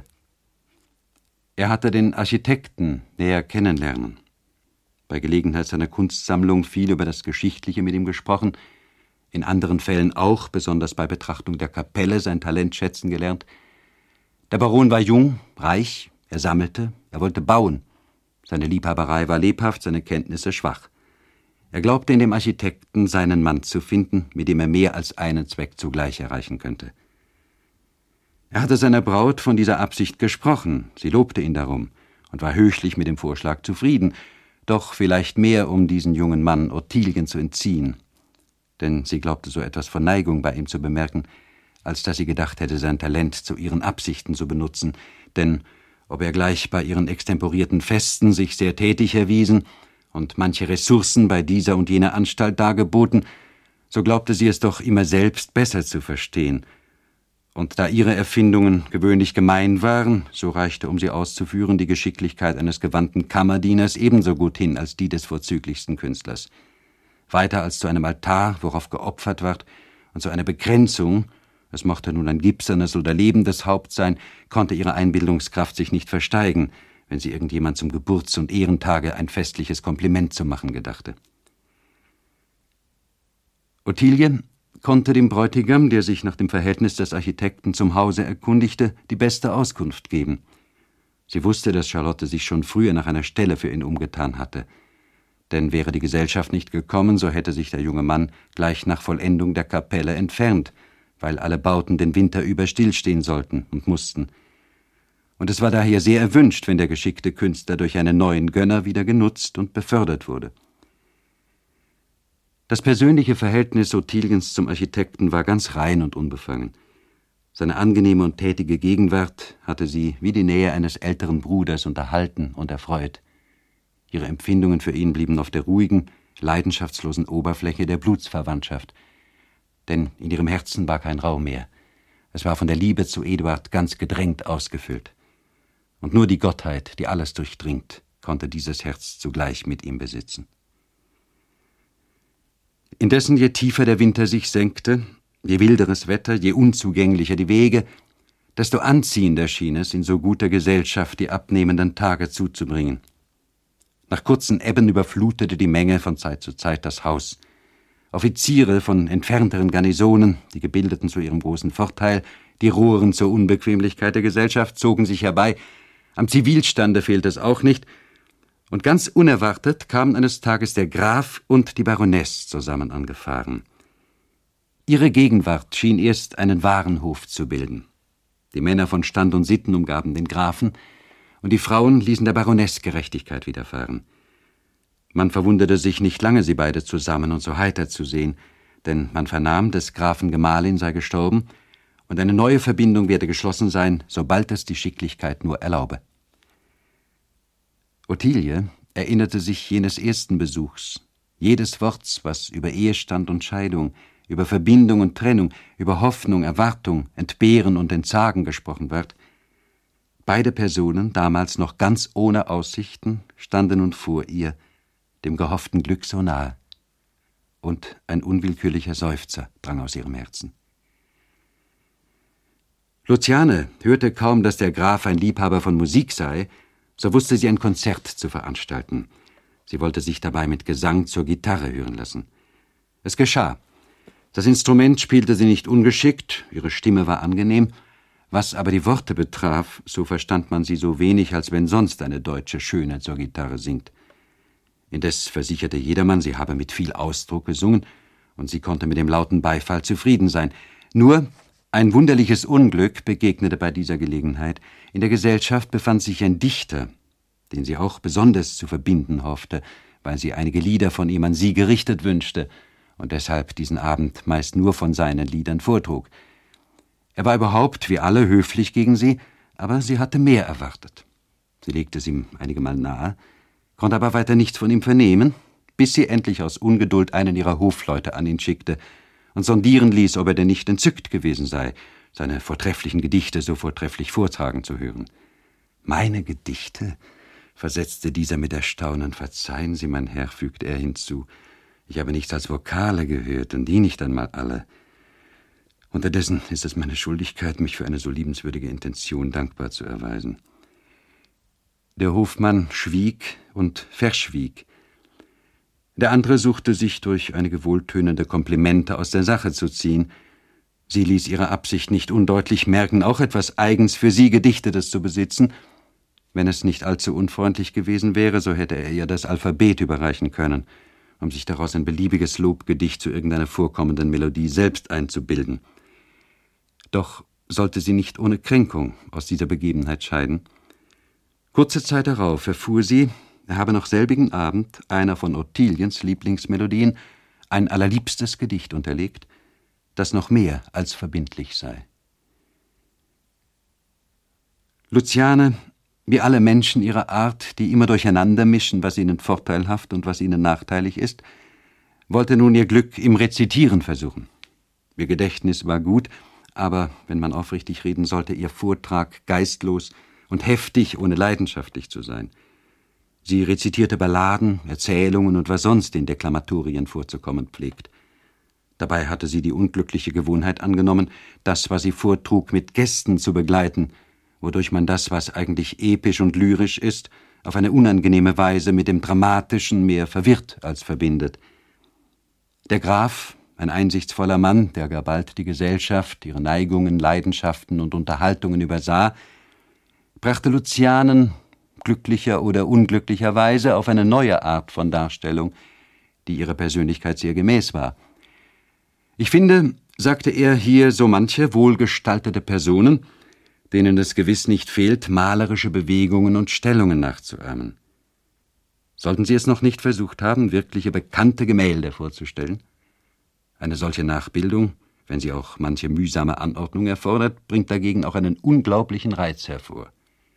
Er hatte den Architekten näher kennenlernen. Bei Gelegenheit seiner Kunstsammlung viel über das Geschichtliche mit ihm gesprochen, in anderen Fällen auch, besonders bei Betrachtung der Kapelle, sein Talent schätzen gelernt. Der Baron war jung, reich, er sammelte, er wollte bauen. Seine Liebhaberei war lebhaft, seine Kenntnisse schwach. Er glaubte in dem Architekten seinen Mann zu finden, mit dem er mehr als einen Zweck zugleich erreichen könnte. Er hatte seiner Braut von dieser Absicht gesprochen, sie lobte ihn darum und war höchlich mit dem Vorschlag zufrieden, doch vielleicht mehr, um diesen jungen Mann Ottilien zu entziehen. Denn sie glaubte so etwas von Neigung bei ihm zu bemerken, als dass sie gedacht hätte, sein Talent zu ihren Absichten zu benutzen, denn ob er gleich bei ihren extemporierten Festen sich sehr tätig erwiesen und manche Ressourcen bei dieser und jener Anstalt dargeboten, so glaubte sie es doch immer selbst besser zu verstehen. Und da ihre Erfindungen gewöhnlich gemein waren, so reichte, um sie auszuführen, die Geschicklichkeit eines gewandten Kammerdieners ebenso gut hin als die des vorzüglichsten Künstlers. Weiter als zu einem Altar, worauf geopfert ward, und zu einer Begrenzung, es mochte nun ein gipsernes oder lebendes Haupt sein, konnte ihre Einbildungskraft sich nicht versteigen, wenn sie irgendjemand zum Geburts- und Ehrentage ein festliches Kompliment zu machen gedachte. Ottilie konnte dem Bräutigam, der sich nach dem Verhältnis des Architekten zum Hause erkundigte, die beste Auskunft geben. Sie wusste, dass Charlotte sich schon früher nach einer Stelle für ihn umgetan hatte. Denn wäre die Gesellschaft nicht gekommen, so hätte sich der junge Mann gleich nach Vollendung der Kapelle entfernt, weil alle Bauten den Winter über stillstehen sollten und mussten. Und es war daher sehr erwünscht, wenn der geschickte Künstler durch einen neuen Gönner wieder genutzt und befördert wurde. Das persönliche Verhältnis Ottiliens zum Architekten war ganz rein und unbefangen. Seine angenehme und tätige Gegenwart hatte sie wie die Nähe eines älteren Bruders unterhalten und erfreut. Ihre Empfindungen für ihn blieben auf der ruhigen, leidenschaftslosen Oberfläche der Blutsverwandtschaft. Denn in ihrem Herzen war kein Raum mehr. Es war von der Liebe zu Eduard ganz gedrängt ausgefüllt. Und nur die Gottheit, die alles durchdringt, konnte dieses Herz zugleich mit ihm besitzen. Indessen, je tiefer der Winter sich senkte, je wilderes Wetter, je unzugänglicher die Wege, desto anziehender schien es, in so guter Gesellschaft die abnehmenden Tage zuzubringen. Nach kurzen Ebben überflutete die Menge von Zeit zu Zeit das Haus. Offiziere von entfernteren Garnisonen, die Gebildeten zu ihrem großen Vorteil, die Roheren zur Unbequemlichkeit der Gesellschaft, zogen sich herbei. Am Zivilstande fehlte es auch nicht, und ganz unerwartet kamen eines Tages der Graf und die Baronesse zusammen angefahren. Ihre Gegenwart schien erst einen Warenhof zu bilden. Die Männer von Stand und Sitten umgaben den Grafen, und die Frauen ließen der Baronesse Gerechtigkeit widerfahren. Man verwunderte sich nicht lange, sie beide zusammen und so heiter zu sehen, denn man vernahm, des Grafen Gemahlin sei gestorben und eine neue Verbindung werde geschlossen sein, sobald es die Schicklichkeit nur erlaube. Ottilie erinnerte sich jenes ersten Besuchs, jedes Worts, was über Ehestand und Scheidung, über Verbindung und Trennung, über Hoffnung, Erwartung, Entbehren und Entsagen gesprochen wird. Beide Personen, damals noch ganz ohne Aussichten, standen nun vor ihr, dem gehofften Glück so nahe. Und ein unwillkürlicher Seufzer drang aus ihrem Herzen. Luciane hörte kaum, dass der Graf ein Liebhaber von Musik sei, so wusste sie ein Konzert zu veranstalten. Sie wollte sich dabei mit Gesang zur Gitarre hören lassen. Es geschah. Das Instrument spielte sie nicht ungeschickt, ihre Stimme war angenehm. Was aber die Worte betraf, so verstand man sie so wenig, als wenn sonst eine deutsche Schöne zur Gitarre singt. Indes versicherte jedermann, sie habe mit viel Ausdruck gesungen, und sie konnte mit dem lauten Beifall zufrieden sein. Nur ein wunderliches Unglück begegnete bei dieser Gelegenheit. In der Gesellschaft befand sich ein Dichter, den sie auch besonders zu verbinden hoffte, weil sie einige Lieder von ihm an sie gerichtet wünschte und deshalb diesen Abend meist nur von seinen Liedern vortrug. Er war überhaupt, wie alle, höflich gegen sie, aber sie hatte mehr erwartet. Sie legte es ihm einige Mal nahe, konnte aber weiter nichts von ihm vernehmen, bis sie endlich aus Ungeduld einen ihrer Hofleute an ihn schickte und sondieren ließ, ob er denn nicht entzückt gewesen sei, seine vortrefflichen Gedichte so vortrefflich vortragen zu hören. »Meine Gedichte?« versetzte dieser mit Erstaunen. »Verzeihen Sie, mein Herr«, fügte er hinzu, »ich habe nichts als Vokale gehört, und die nicht einmal alle. Unterdessen ist es meine Schuldigkeit, mich für eine so liebenswürdige Intention dankbar zu erweisen.« Der Hofmann schwieg und verschwieg. Der andere suchte sich durch einige wohltönende Komplimente aus der Sache zu ziehen. Sie ließ ihre Absicht nicht undeutlich merken, auch etwas eigens für sie Gedichtetes zu besitzen. Wenn es nicht allzu unfreundlich gewesen wäre, so hätte er ihr das Alphabet überreichen können, um sich daraus ein beliebiges Lobgedicht zu irgendeiner vorkommenden Melodie selbst einzubilden. Doch sollte sie nicht ohne Kränkung aus dieser Begebenheit scheiden. Kurze Zeit darauf erfuhr sie, er habe noch selbigen Abend einer von Ottiliens Lieblingsmelodien ein allerliebstes Gedicht unterlegt, das noch mehr als verbindlich sei. Luciane, wie alle Menschen ihrer Art, die immer durcheinander mischen, was ihnen vorteilhaft und was ihnen nachteilig ist, wollte nun ihr Glück im Rezitieren versuchen. Ihr Gedächtnis war gut, aber, wenn man aufrichtig reden sollte, ihr Vortrag geistlos und heftig, ohne leidenschaftlich zu sein. Sie rezitierte Balladen, Erzählungen und was sonst in Deklamatorien vorzukommen pflegt. Dabei hatte sie die unglückliche Gewohnheit angenommen, das, was sie vortrug, mit Gesten zu begleiten, wodurch man das, was eigentlich episch und lyrisch ist, auf eine unangenehme Weise mit dem Dramatischen mehr verwirrt als verbindet. Der Graf, ein einsichtsvoller Mann, der gar bald die Gesellschaft, ihre Neigungen, Leidenschaften und Unterhaltungen übersah, brachte Lucianen, glücklicher oder unglücklicherweise, auf eine neue Art von Darstellung, die ihrer Persönlichkeit sehr gemäß war. »Ich finde«, sagte er, »hier so manche wohlgestaltete Personen, denen es gewiss nicht fehlt, malerische Bewegungen und Stellungen nachzuahmen. Sollten Sie es noch nicht versucht haben, wirkliche bekannte Gemälde vorzustellen? Eine solche Nachbildung, wenn sie auch manche mühsame Anordnung erfordert, bringt dagegen auch einen unglaublichen Reiz hervor.«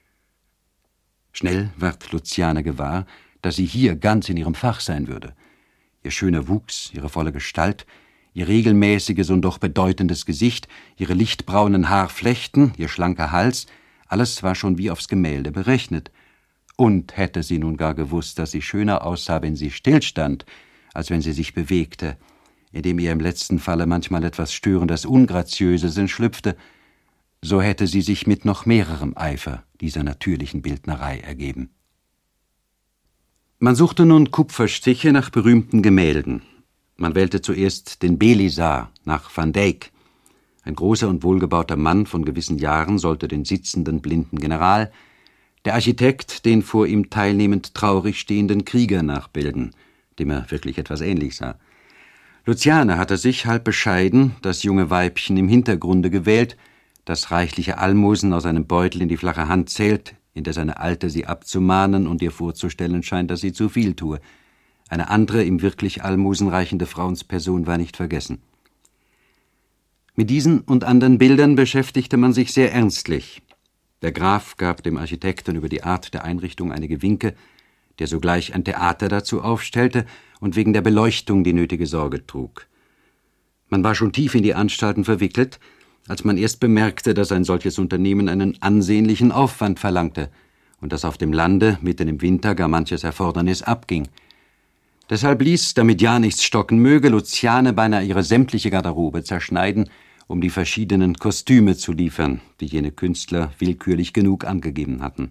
Schnell ward Luciane gewahr, dass sie hier ganz in ihrem Fach sein würde. Ihr schöner Wuchs, ihre volle Gestalt, ihr regelmäßiges und doch bedeutendes Gesicht, ihre lichtbraunen Haarflechten, ihr schlanker Hals, alles war schon wie aufs Gemälde berechnet. Und hätte sie nun gar gewusst, dass sie schöner aussah, wenn sie stillstand, als wenn sie sich bewegte, indem ihr im letzten Falle manchmal etwas Störendes Ungraziöses entschlüpfte, so hätte sie sich mit noch mehrerem Eifer dieser natürlichen Bildnerei ergeben. Man suchte nun Kupferstiche nach berühmten Gemälden. Man wählte zuerst den Belisar nach Van Dyck. Ein großer und wohlgebauter Mann von gewissen Jahren sollte den sitzenden blinden General, der Architekt den vor ihm teilnehmend traurig stehenden Krieger nachbilden, dem er wirklich etwas ähnlich sah. Luciane hatte sich, halb bescheiden, das junge Weibchen im Hintergrunde gewählt, das reichliche Almosen aus einem Beutel in die flache Hand zählt, indes eine Alte sie abzumahnen und ihr vorzustellen scheint, dass sie zu viel tue. Eine andere, ihm wirklich Almosen reichende Frauensperson war nicht vergessen. Mit diesen und anderen Bildern beschäftigte man sich sehr ernstlich. Der Graf gab dem Architekten über die Art der Einrichtung einige Winke, der sogleich ein Theater dazu aufstellte und wegen der Beleuchtung die nötige Sorge trug. Man war schon tief in die Anstalten verwickelt, als man erst bemerkte, dass ein solches Unternehmen einen ansehnlichen Aufwand verlangte und dass auf dem Lande mitten im Winter gar manches Erfordernis abging. Deshalb ließ, damit ja nichts stocken möge, Luciane beinahe ihre sämtliche Garderobe zerschneiden, um die verschiedenen Kostüme zu liefern, die jene Künstler willkürlich genug angegeben hatten.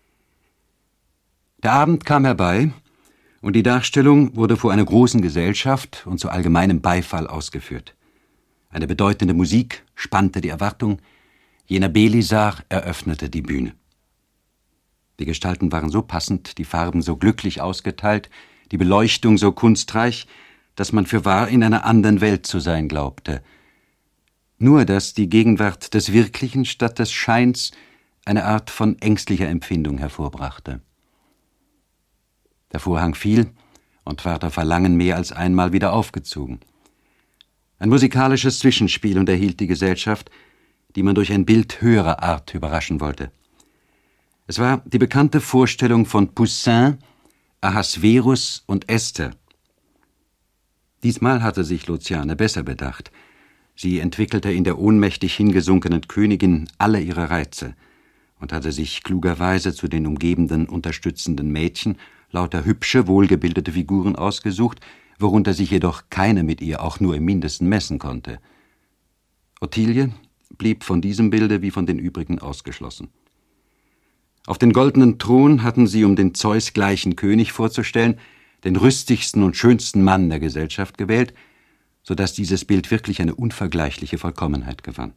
Der Abend kam herbei, und die Darstellung wurde vor einer großen Gesellschaft und zu allgemeinem Beifall ausgeführt. Eine bedeutende Musik spannte die Erwartung, jener Belisar eröffnete die Bühne. Die Gestalten waren so passend, die Farben so glücklich ausgeteilt, die Beleuchtung so kunstreich, dass man fürwahr in einer anderen Welt zu sein glaubte. Nur, dass die Gegenwart des Wirklichen statt des Scheins eine Art von ängstlicher Empfindung hervorbrachte. Der Vorhang fiel und ward auf Verlangen mehr als einmal wieder aufgezogen. Ein musikalisches Zwischenspiel unterhielt die Gesellschaft, die man durch ein Bild höherer Art überraschen wollte. Es war die bekannte Vorstellung von Poussin, Ahasverus und Esther. Diesmal hatte sich Luciane besser bedacht. Sie entwickelte in der ohnmächtig hingesunkenen Königin alle ihre Reize und hatte sich klugerweise zu den umgebenden unterstützenden Mädchen lauter hübsche, wohlgebildete Figuren ausgesucht, worunter sich jedoch keine mit ihr auch nur im Mindesten messen konnte. Ottilie blieb von diesem Bilde wie von den übrigen ausgeschlossen. Auf den goldenen Thron hatten sie, um den Zeus gleichen König vorzustellen, den rüstigsten und schönsten Mann der Gesellschaft gewählt, so dass dieses Bild wirklich eine unvergleichliche Vollkommenheit gewann.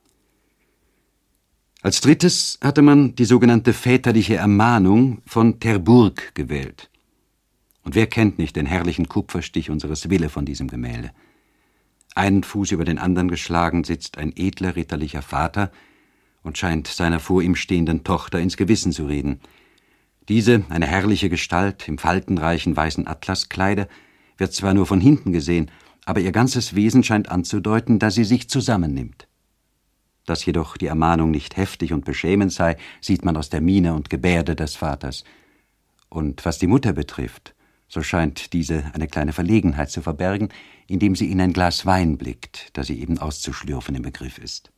Als drittes hatte man die sogenannte väterliche Ermahnung von Terburg gewählt. Und wer kennt nicht den herrlichen Kupferstich unseres Wille von diesem Gemälde? Einen Fuß über den anderen geschlagen sitzt ein edler ritterlicher Vater und scheint seiner vor ihm stehenden Tochter ins Gewissen zu reden. Diese, eine herrliche Gestalt im faltenreichen weißen Atlaskleide, wird zwar nur von hinten gesehen, aber ihr ganzes Wesen scheint anzudeuten, dass sie sich zusammennimmt. Dass jedoch die Ermahnung nicht heftig und beschämend sei, sieht man aus der Miene und Gebärde des Vaters. Und was die Mutter betrifft, so scheint diese eine kleine Verlegenheit zu verbergen, indem sie in ein Glas Wein blickt, das sie eben auszuschlürfen im Begriff ist.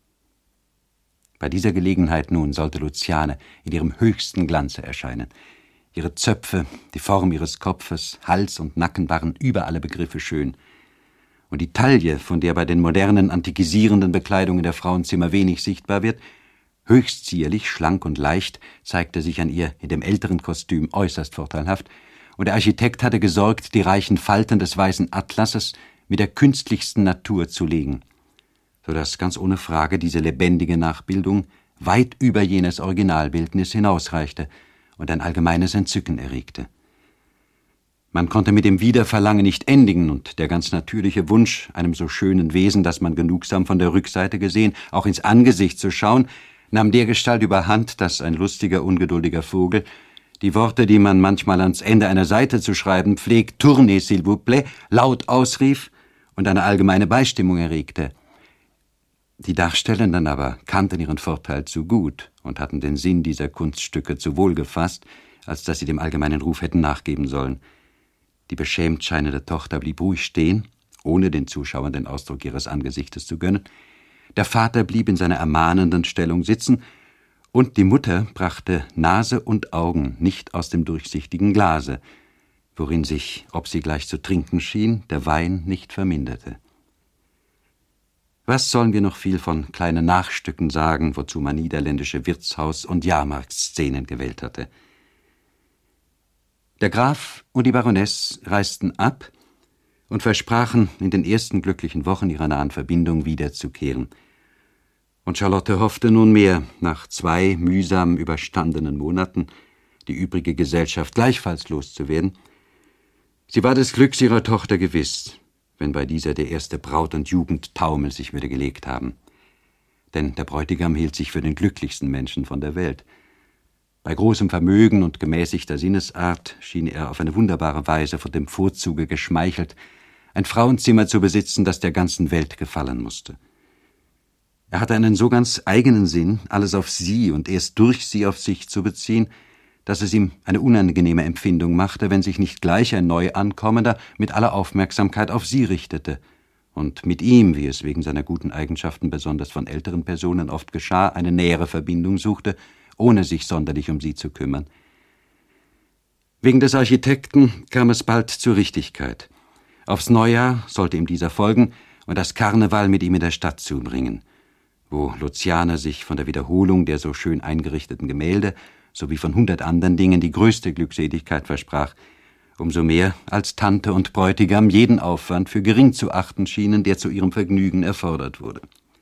Bei dieser Gelegenheit nun sollte Luciane in ihrem höchsten Glanze erscheinen. Ihre Zöpfe, die Form ihres Kopfes, Hals und Nacken waren über alle Begriffe schön. Und die Taille, von der bei den modernen, antikisierenden Bekleidungen der Frauenzimmer wenig sichtbar wird, höchst zierlich, schlank und leicht, zeigte sich an ihr in dem älteren Kostüm äußerst vorteilhaft, und der Architekt hatte gesorgt, die reichen Falten des weißen Atlases mit der künstlichsten Natur zu legen, so dass ganz ohne Frage diese lebendige Nachbildung weit über jenes Originalbildnis hinausreichte und ein allgemeines Entzücken erregte. Man konnte mit dem Wiederverlangen nicht endigen, und der ganz natürliche Wunsch, einem so schönen Wesen, das man genugsam von der Rückseite gesehen, auch ins Angesicht zu schauen, nahm dergestalt überhand, dass ein lustiger, ungeduldiger Vogel die Worte, die man manchmal ans Ende einer Seite zu schreiben pflegt, tournez s'il vous plaît, laut ausrief und eine allgemeine Beistimmung erregte. Die Darstellenden aber kannten ihren Vorteil zu gut und hatten den Sinn dieser Kunststücke zu wohl gefasst, als dass sie dem allgemeinen Ruf hätten nachgeben sollen. Die beschämt scheinende Tochter blieb ruhig stehen, ohne den Zuschauern den Ausdruck ihres Angesichtes zu gönnen. Der Vater blieb in seiner ermahnenden Stellung sitzen, und die Mutter brachte Nase und Augen nicht aus dem durchsichtigen Glase, worin sich, ob sie gleich zu trinken schien, der Wein nicht verminderte. Was sollen wir noch viel von kleinen Nachstücken sagen, wozu man niederländische Wirtshaus- und Jahrmarktsszenen gewählt hatte? Der Graf und die Baronesse reisten ab und versprachen, in den ersten glücklichen Wochen ihrer nahen Verbindung wiederzukehren. Und Charlotte hoffte nunmehr, nach zwei mühsam überstandenen Monaten die übrige Gesellschaft gleichfalls loszuwerden. Sie war des Glücks ihrer Tochter gewiss, wenn bei dieser der erste Braut- und Jugendtaumel sich würde gelegt haben. Denn der Bräutigam hielt sich für den glücklichsten Menschen von der Welt. Bei großem Vermögen und gemäßigter Sinnesart schien er auf eine wunderbare Weise von dem Vorzuge geschmeichelt, ein Frauenzimmer zu besitzen, das der ganzen Welt gefallen musste. Er hatte einen so ganz eigenen Sinn, alles auf sie und erst durch sie auf sich zu beziehen, dass es ihm eine unangenehme Empfindung machte, wenn sich nicht gleich ein Neuankommender mit aller Aufmerksamkeit auf sie richtete und mit ihm, wie es wegen seiner guten Eigenschaften besonders von älteren Personen oft geschah, eine nähere Verbindung suchte, ohne sich sonderlich um sie zu kümmern. Wegen des Architekten kam es bald zur Richtigkeit. Aufs Neujahr sollte ihm dieser folgen und das Karneval mit ihm in der Stadt zubringen, wo Luciane sich von der Wiederholung der so schön eingerichteten Gemälde sowie von hundert anderen Dingen die größte Glückseligkeit versprach, umso mehr als Tante und Bräutigam jeden Aufwand für gering zu achten schienen, der zu ihrem Vergnügen erfordert wurde.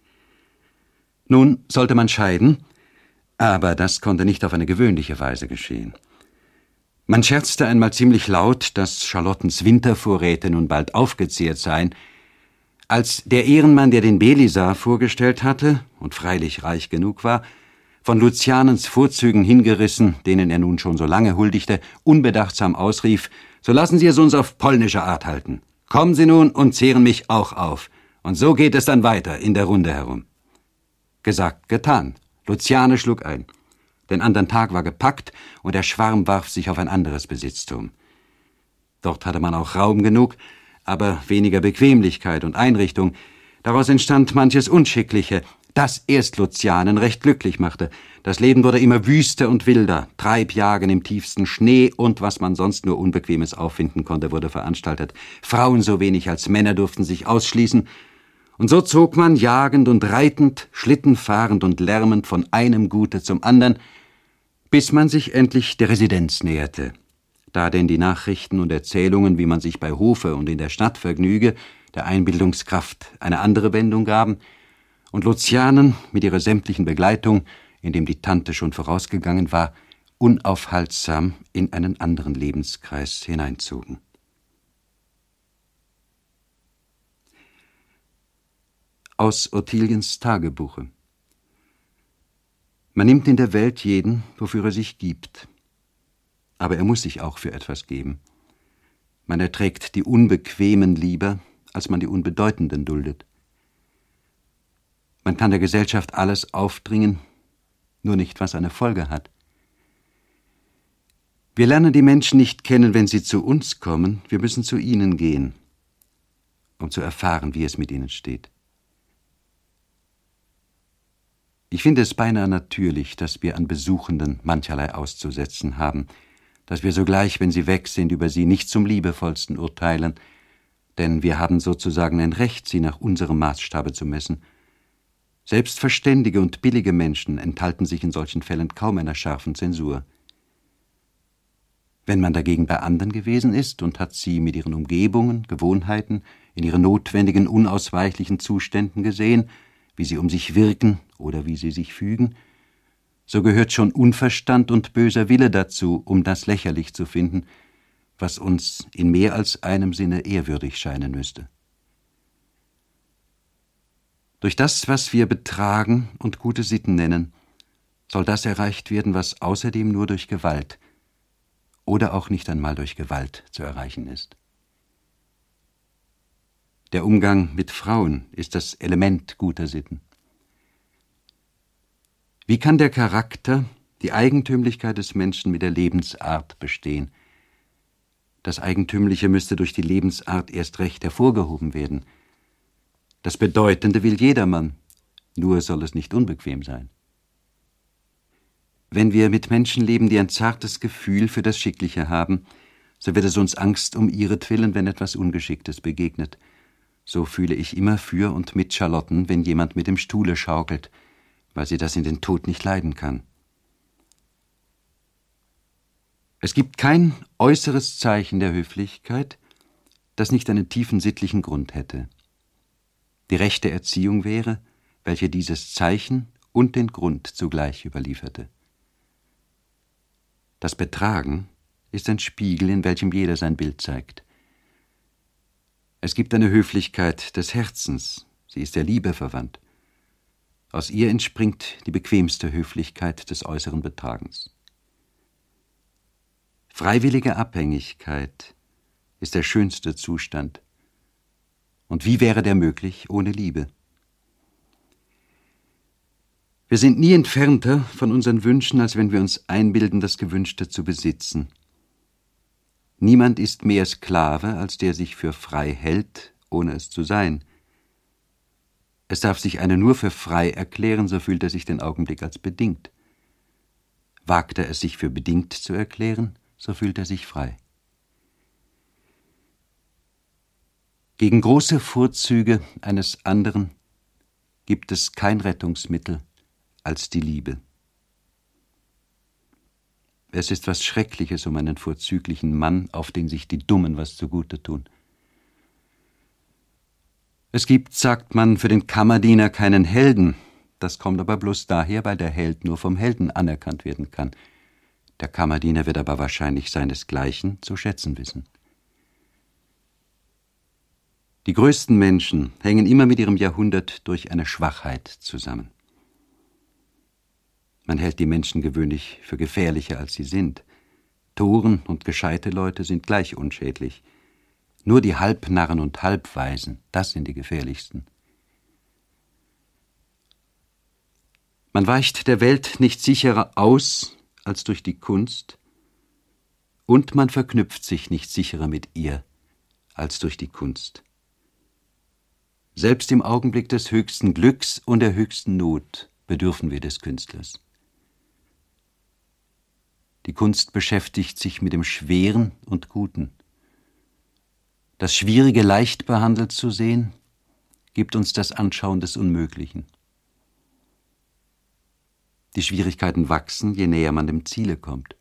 Nun sollte man scheiden, aber das konnte nicht auf eine gewöhnliche Weise geschehen. Man scherzte einmal ziemlich laut, dass Charlottens Wintervorräte nun bald aufgezehrt seien, als der Ehrenmann, der den Belisar vorgestellt hatte und freilich reich genug war, von Lucianens Vorzügen hingerissen, denen er nun schon so lange huldigte, unbedachtsam ausrief: »So lassen Sie es uns auf polnische Art halten. Kommen Sie nun und zehren mich auch auf. Und so geht es dann weiter in der Runde herum.« Gesagt, getan. Luciane schlug ein. Den andern Tag war gepackt und der Schwarm warf sich auf ein anderes Besitztum. Dort hatte man auch Raum genug, aber weniger Bequemlichkeit und Einrichtung. Daraus entstand manches Unschickliche, das erst Lucianen recht glücklich machte. Das Leben wurde immer wüster und wilder, Treibjagen im tiefsten Schnee und was man sonst nur Unbequemes auffinden konnte, wurde veranstaltet. Frauen so wenig als Männer durften sich ausschließen. Und so zog man jagend und reitend, schlittenfahrend und lärmend von einem Gute zum anderen, bis man sich endlich der Residenz näherte. Da denn die Nachrichten und Erzählungen, wie man sich bei Hofe und in der Stadt vergnüge, der Einbildungskraft eine andere Wendung gaben, und Lucianen mit ihrer sämtlichen Begleitung, indem die Tante schon vorausgegangen war, unaufhaltsam in einen anderen Lebenskreis hineinzogen. Aus Ottiliens Tagebuche. Man nimmt in der Welt jeden, wofür er sich gibt. Aber er muss sich auch für etwas geben. Man erträgt die Unbequemen lieber, als man die Unbedeutenden duldet. Man kann der Gesellschaft alles aufdringen, nur nicht, was eine Folge hat. Wir lernen die Menschen nicht kennen, wenn sie zu uns kommen, wir müssen zu ihnen gehen, um zu erfahren, wie es mit ihnen steht. Ich finde es beinahe natürlich, dass wir an Besuchenden mancherlei auszusetzen haben, dass wir sogleich, wenn sie weg sind, über sie nicht zum liebevollsten urteilen, denn wir haben sozusagen ein Recht, sie nach unserem Maßstabe zu messen. Selbst verständige und billige Menschen enthalten sich in solchen Fällen kaum einer scharfen Zensur. Wenn man dagegen bei anderen gewesen ist und hat sie mit ihren Umgebungen, Gewohnheiten, in ihren notwendigen, unausweichlichen Zuständen gesehen, wie sie um sich wirken oder wie sie sich fügen, so gehört schon Unverstand und böser Wille dazu, um das lächerlich zu finden, was uns in mehr als einem Sinne ehrwürdig scheinen müsste. Durch das, was wir Betragen und gute Sitten nennen, soll das erreicht werden, was außerdem nur durch Gewalt oder auch nicht einmal durch Gewalt zu erreichen ist. Der Umgang mit Frauen ist das Element guter Sitten. Wie kann der Charakter, die Eigentümlichkeit des Menschen mit der Lebensart bestehen? Das Eigentümliche müsste durch die Lebensart erst recht hervorgehoben werden. Das Bedeutende will jedermann, nur soll es nicht unbequem sein. Wenn wir mit Menschen leben, die ein zartes Gefühl für das Schickliche haben, so wird es uns Angst um ihretwillen, wenn etwas Ungeschicktes begegnet. So fühle ich immer für und mit Charlotten, wenn jemand mit dem Stuhle schaukelt, weil sie das in den Tod nicht leiden kann. Es gibt kein äußeres Zeichen der Höflichkeit, das nicht einen tiefen sittlichen Grund hätte. Die rechte Erziehung wäre, welche dieses Zeichen und den Grund zugleich überlieferte. Das Betragen ist ein Spiegel, in welchem jeder sein Bild zeigt. Es gibt eine Höflichkeit des Herzens, sie ist der Liebe verwandt. Aus ihr entspringt die bequemste Höflichkeit des äußeren Betragens. Freiwillige Abhängigkeit ist der schönste Zustand. Und wie wäre der möglich ohne Liebe? Wir sind nie entfernter von unseren Wünschen, als wenn wir uns einbilden, das Gewünschte zu besitzen. Niemand ist mehr Sklave, als der sich für frei hält, ohne es zu sein. Es darf sich einer nur für frei erklären, so fühlt er sich den Augenblick als bedingt. Wagt er es, sich für bedingt zu erklären, so fühlt er sich frei. Gegen große Vorzüge eines anderen gibt es kein Rettungsmittel als die Liebe. Es ist was Schreckliches um einen vorzüglichen Mann, auf den sich die Dummen was zugute tun. Es gibt, sagt man, für den Kammerdiener keinen Helden. Das kommt aber bloß daher, weil der Held nur vom Helden anerkannt werden kann. Der Kammerdiener wird aber wahrscheinlich seinesgleichen zu schätzen wissen. Die größten Menschen hängen immer mit ihrem Jahrhundert durch eine Schwachheit zusammen. Man hält die Menschen gewöhnlich für gefährlicher, als sie sind. Toren und gescheite Leute sind gleich unschädlich. Nur die Halbnarren und Halbweisen, das sind die gefährlichsten. Man weicht der Welt nicht sicherer aus als durch die Kunst, und man verknüpft sich nicht sicherer mit ihr als durch die Kunst. Selbst im Augenblick des höchsten Glücks und der höchsten Not bedürfen wir des Künstlers. Die Kunst beschäftigt sich mit dem Schweren und Guten. Das Schwierige leicht behandelt zu sehen, gibt uns das Anschauen des Unmöglichen. Die Schwierigkeiten wachsen, je näher man dem Ziele kommt.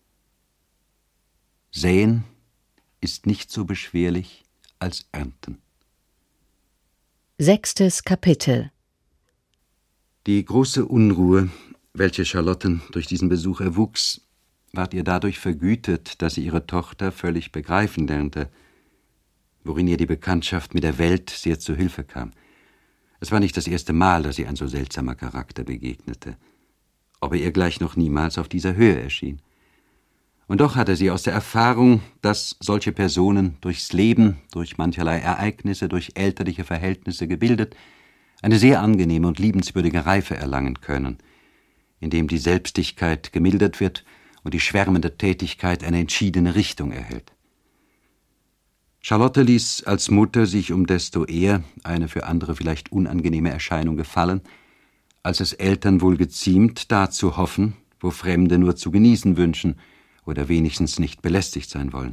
Säen ist nicht so beschwerlich als Ernten. Sechstes Kapitel. Die große Unruhe, welche Charlotten durch diesen Besuch erwuchs, ward ihr dadurch vergütet, dass sie ihre Tochter völlig begreifen lernte, worin ihr die Bekanntschaft mit der Welt sehr zu Hilfe kam. Es war nicht das erste Mal, dass ihr ein so seltsamer Charakter begegnete, ob er ihr gleich noch niemals auf dieser Höhe erschien. Und doch hatte sie aus der Erfahrung, dass solche Personen durchs Leben, durch mancherlei Ereignisse, durch elterliche Verhältnisse gebildet, eine sehr angenehme und liebenswürdige Reife erlangen können, indem die Selbstigkeit gemildert wird und die schwärmende Tätigkeit eine entschiedene Richtung erhält. Charlotte ließ als Mutter sich um desto eher eine für andere vielleicht unangenehme Erscheinung gefallen, als es Eltern wohl geziemt, da zu hoffen, wo Fremde nur zu genießen wünschen oder wenigstens nicht belästigt sein wollen.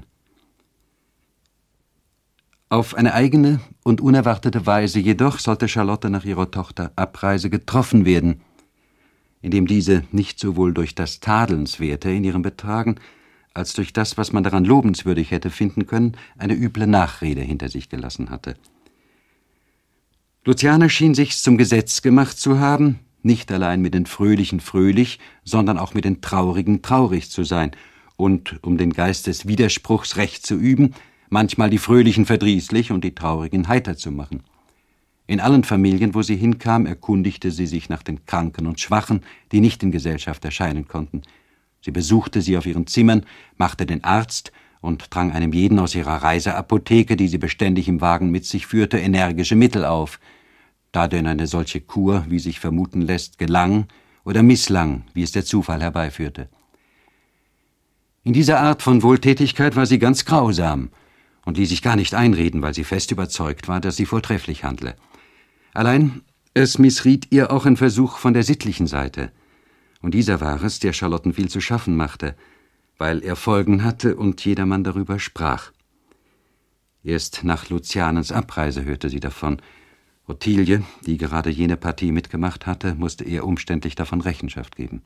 Auf eine eigene und unerwartete Weise jedoch sollte Charlotte nach ihrer Tochter Abreise getroffen werden, indem diese nicht sowohl durch das Tadelnswerte in ihrem Betragen als durch das, was man daran lobenswürdig hätte finden können, eine üble Nachrede hinter sich gelassen hatte. Luciane schien sich's zum Gesetz gemacht zu haben, nicht allein mit den Fröhlichen fröhlich, sondern auch mit den Traurigen traurig zu sein und, um den Geist des Widerspruchs recht zu üben, manchmal die Fröhlichen verdrießlich und die Traurigen heiter zu machen. In allen Familien, wo sie hinkam, erkundigte sie sich nach den Kranken und Schwachen, die nicht in Gesellschaft erscheinen konnten. Sie besuchte sie auf ihren Zimmern, machte den Arzt und drang einem jeden aus ihrer Reiseapotheke, die sie beständig im Wagen mit sich führte, energische Mittel auf. Da denn eine solche Kur, wie sich vermuten lässt, gelang oder misslang, wie es der Zufall herbeiführte. In dieser Art von Wohltätigkeit war sie ganz grausam und ließ sich gar nicht einreden, weil sie fest überzeugt war, dass sie vortrefflich handle. Allein es missriet ihr auch ein Versuch von der sittlichen Seite. Und dieser war es, der Charlotten viel zu schaffen machte, weil er Folgen hatte und jedermann darüber sprach. Erst nach Lucianens Abreise hörte sie davon. Ottilie, die gerade jene Partie mitgemacht hatte, musste ihr umständlich davon Rechenschaft geben.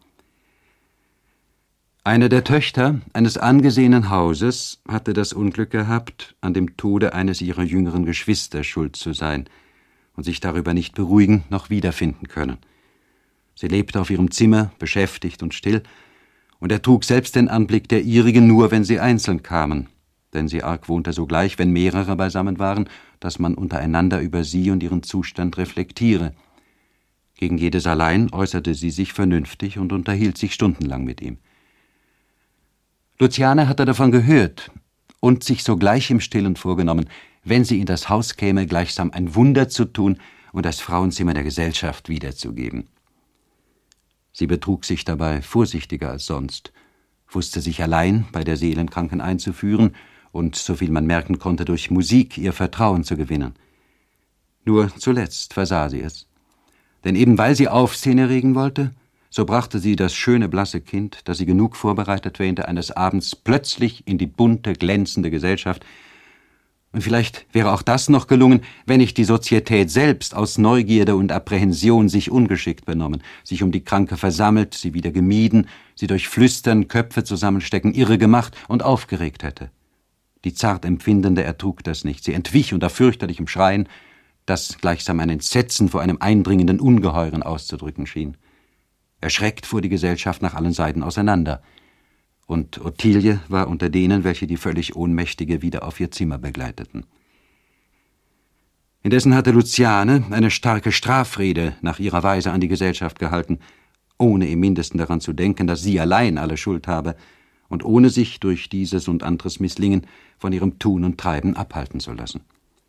Eine der Töchter eines angesehenen Hauses hatte das Unglück gehabt, an dem Tode eines ihrer jüngeren Geschwister schuld zu sein und sich darüber nicht beruhigen noch wiederfinden können. Sie lebte auf ihrem Zimmer, beschäftigt und still, und ertrug selbst den Anblick der ihrigen nur, wenn sie einzeln kamen, denn sie argwohnte sogleich, wenn mehrere beisammen waren, dass man untereinander über sie und ihren Zustand reflektiere. Gegen jedes allein äußerte sie sich vernünftig und unterhielt sich stundenlang mit ihm. Luciane hatte davon gehört und sich sogleich im Stillen vorgenommen, wenn sie in das Haus käme, gleichsam ein Wunder zu tun und das Frauenzimmer der Gesellschaft wiederzugeben. Sie betrug sich dabei vorsichtiger als sonst, wusste sich allein bei der Seelenkranken einzuführen und, soviel man merken konnte, durch Musik ihr Vertrauen zu gewinnen. Nur zuletzt versah sie es. Denn eben weil sie Aufsehen erregen wollte, so brachte sie das schöne, blasse Kind, das sie genug vorbereitet wähnte, eines Abends plötzlich in die bunte, glänzende Gesellschaft. Und vielleicht wäre auch das noch gelungen, wenn nicht die Sozietät selbst aus Neugierde und Apprehension sich ungeschickt benommen, sich um die Kranke versammelt, sie wieder gemieden, sie durch Flüstern, Köpfe zusammenstecken, irre gemacht und aufgeregt hätte. Die zart Empfindende ertrug das nicht. Sie entwich unter fürchterlichem Schreien, das gleichsam ein Entsetzen vor einem eindringenden Ungeheuren auszudrücken schien. Erschreckt fuhr die Gesellschaft nach allen Seiten auseinander. Und Ottilie war unter denen, welche die völlig Ohnmächtige wieder auf ihr Zimmer begleiteten. Indessen hatte Luciane eine starke Strafrede nach ihrer Weise an die Gesellschaft gehalten, ohne im Mindesten daran zu denken, dass sie allein alle Schuld habe und ohne sich durch dieses und anderes Misslingen von ihrem Tun und Treiben abhalten zu lassen.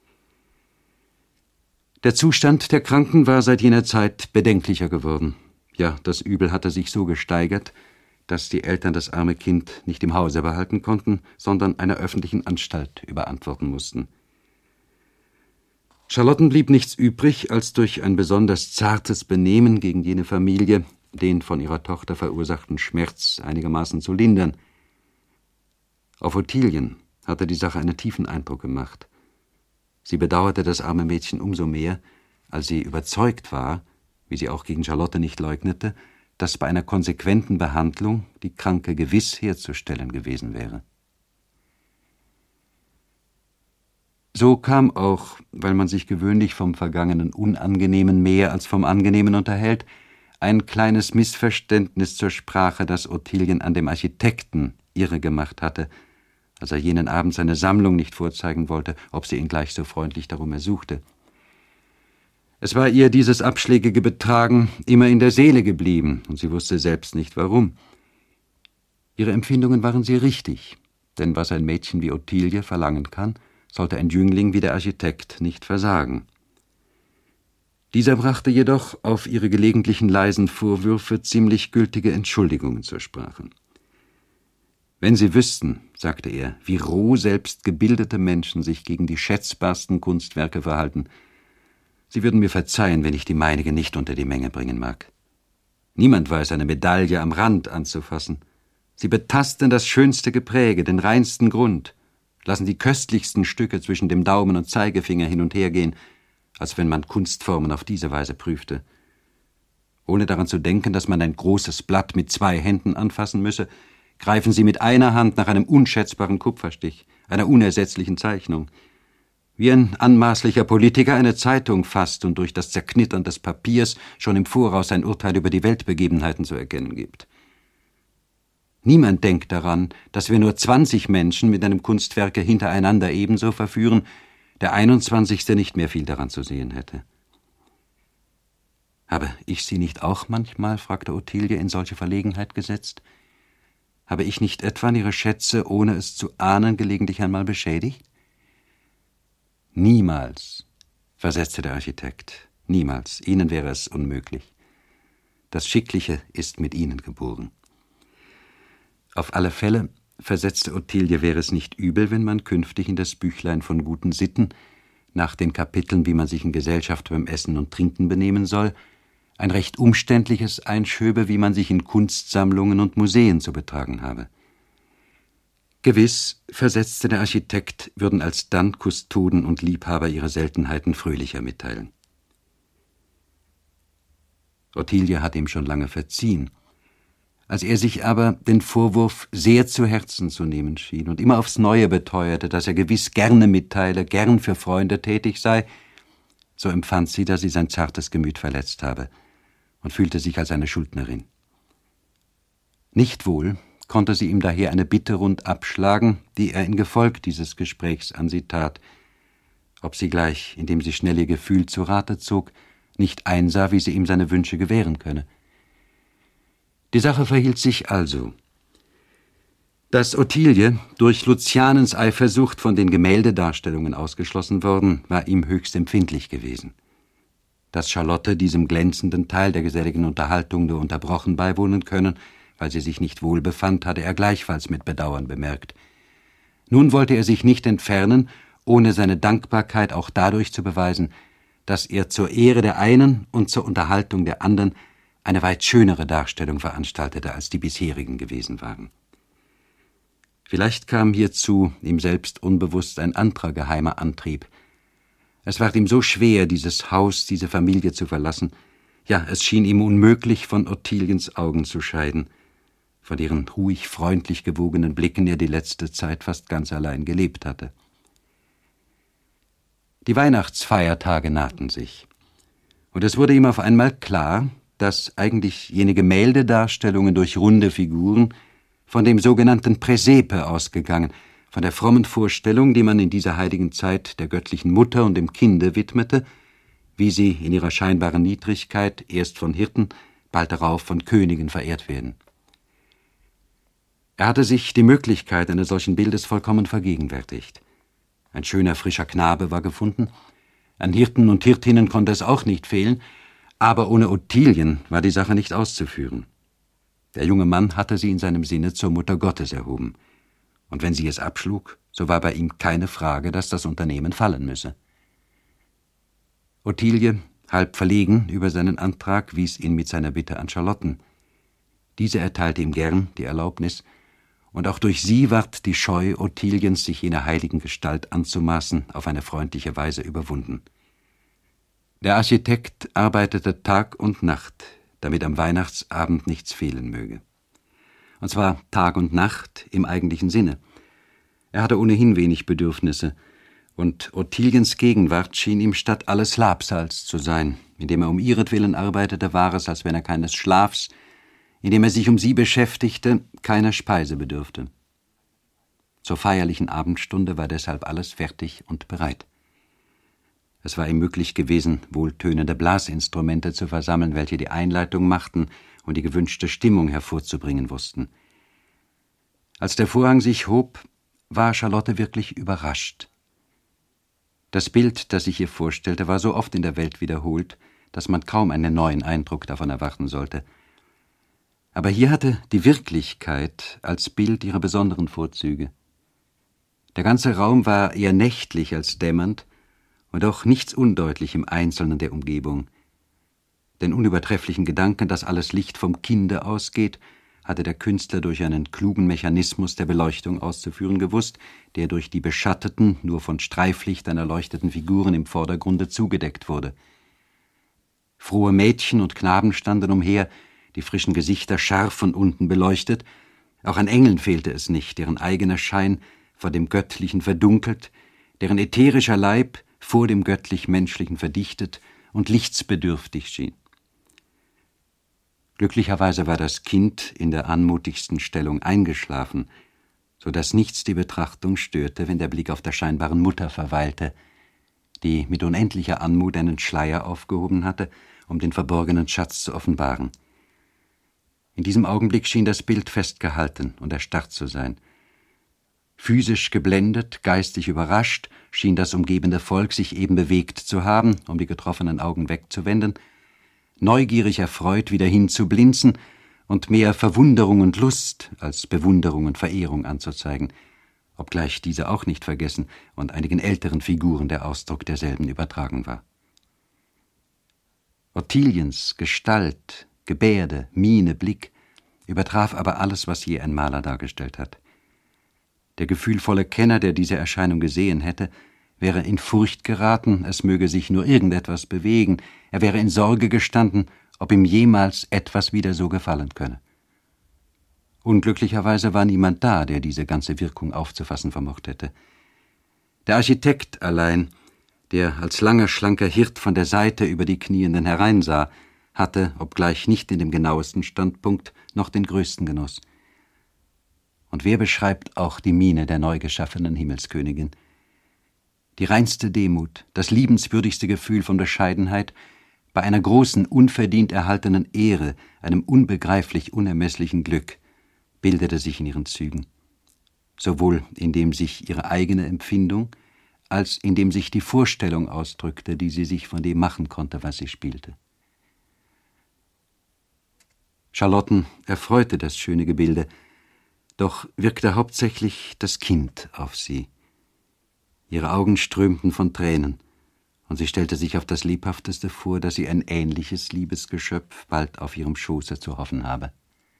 Der Zustand der Kranken war seit jener Zeit bedenklicher geworden. Ja, das Übel hatte sich so gesteigert, dass die Eltern das arme Kind nicht im Hause behalten konnten, sondern einer öffentlichen Anstalt überantworten mussten. Charlotten blieb nichts übrig, als durch ein besonders zartes Benehmen gegen jene Familie den von ihrer Tochter verursachten Schmerz einigermaßen zu lindern. Auf Ottilien hatte die Sache einen tiefen Eindruck gemacht. Sie bedauerte das arme Mädchen umso mehr, als sie überzeugt war, wie sie auch gegen Charlotte nicht leugnete, dass bei einer konsequenten Behandlung die Kranke gewiss herzustellen gewesen wäre. So kam auch, weil man sich gewöhnlich vom Vergangenen Unangenehmen mehr als vom Angenehmen unterhält, ein kleines Missverständnis zur Sprache, das Ottilien an dem Architekten irre gemacht hatte, als er jenen Abend seine Sammlung nicht vorzeigen wollte, ob sie ihn gleich so freundlich darum ersuchte. Es war ihr dieses abschlägige Betragen immer in der Seele geblieben, und sie wusste selbst nicht warum. Ihre Empfindungen waren sehr richtig, denn was ein Mädchen wie Ottilie verlangen kann, sollte ein Jüngling wie der Architekt nicht versagen. Dieser brachte jedoch auf ihre gelegentlichen leisen Vorwürfe ziemlich gültige Entschuldigungen zur Sprache. »Wenn Sie wüssten«, sagte er, »wie roh selbst gebildete Menschen sich gegen die schätzbarsten Kunstwerke verhalten, Sie würden mir verzeihen, wenn ich die meinige nicht unter die Menge bringen mag. Niemand weiß, eine Medaille am Rand anzufassen. Sie betasten das schönste Gepräge, den reinsten Grund, lassen die köstlichsten Stücke zwischen dem Daumen und Zeigefinger hin und her gehen, als wenn man Kunstformen auf diese Weise prüfte. Ohne daran zu denken, dass man ein großes Blatt mit zwei Händen anfassen müsse, greifen Sie mit einer Hand nach einem unschätzbaren Kupferstich, einer unersetzlichen Zeichnung, wie ein anmaßlicher Politiker eine Zeitung fasst und durch das Zerknittern des Papiers schon im Voraus ein Urteil über die Weltbegebenheiten zu erkennen gibt. Niemand denkt daran, dass wir nur zwanzig Menschen mit einem Kunstwerke hintereinander ebenso verführen, der einundzwanzigste nicht mehr viel daran zu sehen hätte. »Habe ich Sie nicht auch manchmal«, fragte Ottilie, »in solche Verlegenheit gesetzt? Habe ich nicht etwa Ihre Schätze, ohne es zu ahnen, gelegentlich einmal beschädigt?« »Niemals«, versetzte der Architekt, »niemals. Ihnen wäre es unmöglich. Das Schickliche ist mit Ihnen geboren.« »Auf alle Fälle«, versetzte Ottilie, »wäre es nicht übel, wenn man künftig in das Büchlein von guten Sitten, nach den Kapiteln, wie man sich in Gesellschaft beim Essen und Trinken benehmen soll, ein recht umständliches einschöbe, wie man sich in Kunstsammlungen und Museen zu betragen habe.« »Gewiss«, versetzte der Architekt, »würden alsdann Kustoden und Liebhaber ihre Seltenheiten fröhlicher mitteilen.« Ottilie hatte ihm schon lange verziehen. Als er sich aber den Vorwurf sehr zu Herzen zu nehmen schien und immer aufs Neue beteuerte, dass er gewiss gerne mitteile, gern für Freunde tätig sei, so empfand sie, dass sie sein zartes Gemüt verletzt habe und fühlte sich als eine Schuldnerin. Nicht wohl konnte sie ihm daher eine Bitte rund abschlagen, die er in Gefolg dieses Gesprächs an sie tat, ob sie gleich, indem sie schnell ihr Gefühl zu Rate zog, nicht einsah, wie sie ihm seine Wünsche gewähren könne. Die Sache verhielt sich also. Dass Ottilie durch Lucianens Eifersucht von den Gemäldedarstellungen ausgeschlossen worden, war ihm höchst empfindlich gewesen. Dass Charlotte diesem glänzenden Teil der geselligen Unterhaltung nur unterbrochen beiwohnen können, weil sie sich nicht wohl befand, hatte er gleichfalls mit Bedauern bemerkt. Nun wollte er sich nicht entfernen, ohne seine Dankbarkeit auch dadurch zu beweisen, dass er zur Ehre der einen und zur Unterhaltung der anderen eine weit schönere Darstellung veranstaltete, als die bisherigen gewesen waren. Vielleicht kam hierzu ihm selbst unbewusst ein anderer geheimer Antrieb. Es ward ihm so schwer, dieses Haus, diese Familie zu verlassen, ja, es schien ihm unmöglich, von Ottiliens Augen zu scheiden, von deren ruhig freundlich gewogenen Blicken er die letzte Zeit fast ganz allein gelebt hatte. Die Weihnachtsfeiertage nahten sich, und es wurde ihm auf einmal klar, dass eigentlich jene Gemäldedarstellungen durch runde Figuren von dem sogenannten Präsepe ausgegangen, von der frommen Vorstellung, die man in dieser heiligen Zeit der göttlichen Mutter und dem Kinde widmete, wie sie in ihrer scheinbaren Niedrigkeit erst von Hirten, bald darauf von Königen verehrt werden. Er hatte sich die Möglichkeit eines solchen Bildes vollkommen vergegenwärtigt. Ein schöner, frischer Knabe war gefunden, an Hirten und Hirtinnen konnte es auch nicht fehlen, aber ohne Ottilien war die Sache nicht auszuführen. Der junge Mann hatte sie in seinem Sinne zur Mutter Gottes erhoben, und wenn sie es abschlug, so war bei ihm keine Frage, dass das Unternehmen fallen müsse. Ottilie, halb verlegen über seinen Antrag, wies ihn mit seiner Bitte an Charlotten. Diese erteilte ihm gern die Erlaubnis, und auch durch sie ward die Scheu Ottiliens, sich jener heiligen Gestalt anzumaßen, auf eine freundliche Weise überwunden. Der Architekt arbeitete Tag und Nacht, damit am Weihnachtsabend nichts fehlen möge. Und zwar Tag und Nacht im eigentlichen Sinne. Er hatte ohnehin wenig Bedürfnisse, und Ottiliens Gegenwart schien ihm statt alles Labsals zu sein. Indem er um ihretwillen arbeitete, war es, als wenn er keines Schlafs, indem er sich um sie beschäftigte, keiner Speise bedürfte. Zur feierlichen Abendstunde war deshalb alles fertig und bereit. Es war ihm möglich gewesen, wohltönende Blasinstrumente zu versammeln, welche die Einleitung machten und die gewünschte Stimmung hervorzubringen wussten. Als der Vorhang sich hob, war Charlotte wirklich überrascht. Das Bild, das sich ihr vorstellte, war so oft in der Welt wiederholt, dass man kaum einen neuen Eindruck davon erwarten sollte. Aber hier hatte die Wirklichkeit als Bild ihre besonderen Vorzüge. Der ganze Raum war eher nächtlich als dämmernd, und auch nichts undeutlich im Einzelnen der Umgebung. Den unübertrefflichen Gedanken, dass alles Licht vom Kinde ausgeht, hatte der Künstler durch einen klugen Mechanismus der Beleuchtung auszuführen gewusst, der durch die beschatteten, nur von Streiflichtern erleuchteten Figuren im Vordergrunde zugedeckt wurde. Frohe Mädchen und Knaben standen umher, die frischen Gesichter scharf von unten beleuchtet. Auch an Engeln fehlte es nicht, deren eigener Schein vor dem Göttlichen verdunkelt, deren ätherischer Leib vor dem göttlich-menschlichen verdichtet und lichtsbedürftig schien. Glücklicherweise war das Kind in der anmutigsten Stellung eingeschlafen, so dass nichts die Betrachtung störte, wenn der Blick auf der scheinbaren Mutter verweilte, die mit unendlicher Anmut einen Schleier aufgehoben hatte, um den verborgenen Schatz zu offenbaren. In diesem Augenblick schien das Bild festgehalten und erstarrt zu sein. Physisch geblendet, geistig überrascht, schien das umgebende Volk sich eben bewegt zu haben, um die getroffenen Augen wegzuwenden, neugierig erfreut wieder hinzublinzen und mehr Verwunderung und Lust als Bewunderung und Verehrung anzuzeigen, obgleich diese auch nicht vergessen und einigen älteren Figuren der Ausdruck derselben übertragen war. Ottiliens Gestalt, Gebärde, Miene, Blick übertraf aber alles, was je ein Maler dargestellt hat. Der gefühlvolle Kenner, der diese Erscheinung gesehen hätte, wäre in Furcht geraten, es möge sich nur irgendetwas bewegen, er wäre in Sorge gestanden, ob ihm jemals etwas wieder so gefallen könne. Unglücklicherweise war niemand da, der diese ganze Wirkung aufzufassen vermocht hätte. Der Architekt allein, der als langer, schlanker Hirt von der Seite über die Knienden hereinsah, hatte, obgleich nicht in dem genauesten Standpunkt, noch den größten Genuss. Und wer beschreibt auch die Miene der neu geschaffenen Himmelskönigin? Die reinste Demut, das liebenswürdigste Gefühl von Bescheidenheit, bei einer großen, unverdient erhaltenen Ehre, einem unbegreiflich unermesslichen Glück, bildete sich in ihren Zügen. sowohl indem sich ihre eigene Empfindung, als indem sich die Vorstellung ausdrückte, die sie sich von dem machen konnte, was sie spielte. Charlotten erfreute das schöne Gebilde, doch wirkte hauptsächlich das Kind auf sie. Ihre Augen strömten von Tränen, und sie stellte sich auf das Lebhafteste vor, dass sie ein ähnliches Liebesgeschöpf bald auf ihrem Schoße zu hoffen habe.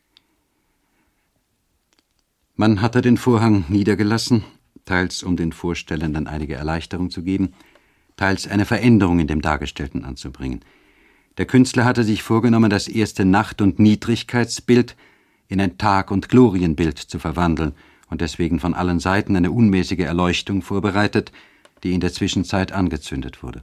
Man hatte den Vorhang niedergelassen, teils um den Vorstellenden einige Erleichterung zu geben, teils eine Veränderung in dem Dargestellten anzubringen. Der Künstler hatte sich vorgenommen, das erste Nacht- und Niedrigkeitsbild in ein Tag- und Glorienbild zu verwandeln und deswegen von allen Seiten eine unmäßige Erleuchtung vorbereitet, die in der Zwischenzeit angezündet wurde.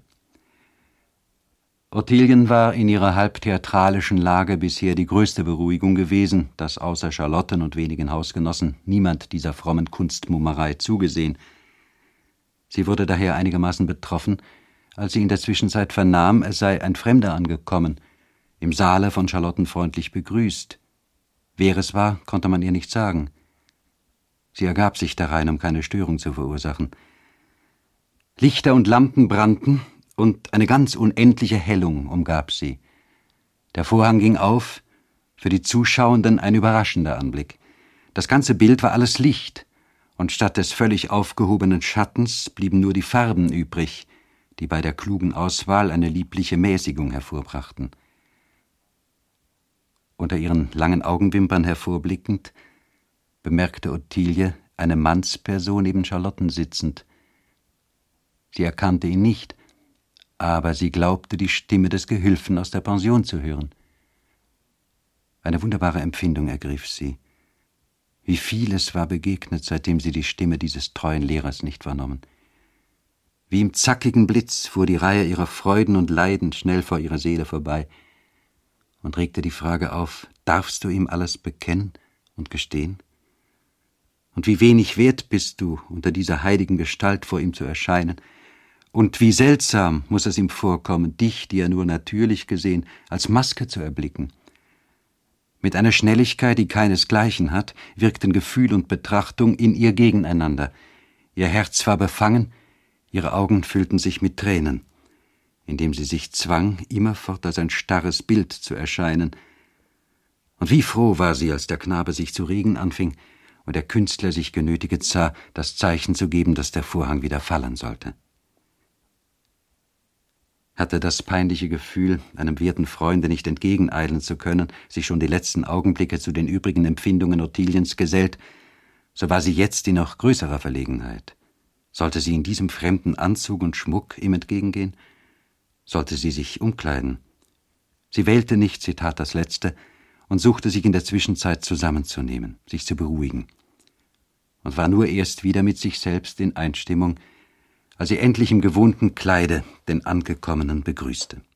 Ottilien war in ihrer halb theatralischen Lage bisher die größte Beruhigung gewesen, dass außer Charlotten und wenigen Hausgenossen niemand dieser frommen Kunstmummerei zugesehen. Sie wurde daher einigermaßen betroffen, als sie in der Zwischenzeit vernahm, es sei ein Fremder angekommen, im Saale von Charlotten freundlich begrüßt. Wer es war, konnte man ihr nicht sagen. Sie ergab sich darein, um keine Störung zu verursachen. Lichter und Lampen brannten, und eine ganz unendliche Hellung umgab sie. Der Vorhang ging auf, für die Zuschauenden ein überraschender Anblick. Das ganze Bild war alles Licht, und statt des völlig aufgehobenen Schattens blieben nur die Farben übrig, die bei der klugen Auswahl eine liebliche Mäßigung hervorbrachten. Unter ihren langen Augenwimpern hervorblickend, bemerkte Ottilie eine Mannsperson neben Charlotten sitzend. Sie erkannte ihn nicht, aber sie glaubte, die Stimme des Gehülfen aus der Pension zu hören. Eine wunderbare Empfindung ergriff sie. Wie vieles war begegnet, seitdem sie die Stimme dieses treuen Lehrers nicht vernommen. Wie im zackigen Blitz fuhr die Reihe ihrer Freuden und Leiden schnell vor ihrer Seele vorbei und regte die Frage auf, darfst du ihm alles bekennen und gestehen? Und wie wenig wert bist du, unter dieser heiligen Gestalt vor ihm zu erscheinen? Und wie seltsam muß es ihm vorkommen, dich, die er nur natürlich gesehen, als Maske zu erblicken. Mit einer Schnelligkeit, die keinesgleichen hat, wirkten Gefühl und Betrachtung in ihr gegeneinander. Ihr Herz war befangen, ihre Augen füllten sich mit Tränen, indem sie sich zwang, immerfort als ein starres Bild zu erscheinen. Und wie froh war sie, als der Knabe sich zu regen anfing und der Künstler sich genötiget sah, das Zeichen zu geben, dass der Vorhang wieder fallen sollte. Hatte das peinliche Gefühl, einem werten Freunde nicht entgegeneilen zu können, sich schon die letzten Augenblicke zu den übrigen Empfindungen Ottiliens gesellt, so war sie jetzt in noch größerer Verlegenheit. Sollte sie in diesem fremden Anzug und Schmuck ihm entgegengehen? Sollte sie sich umkleiden? Sie wählte nicht, sie tat das Letzte und suchte sich in der Zwischenzeit zusammenzunehmen, sich zu beruhigen. Und war nur erst wieder mit sich selbst in Einstimmung, als sie endlich im gewohnten Kleide den Angekommenen begrüßte.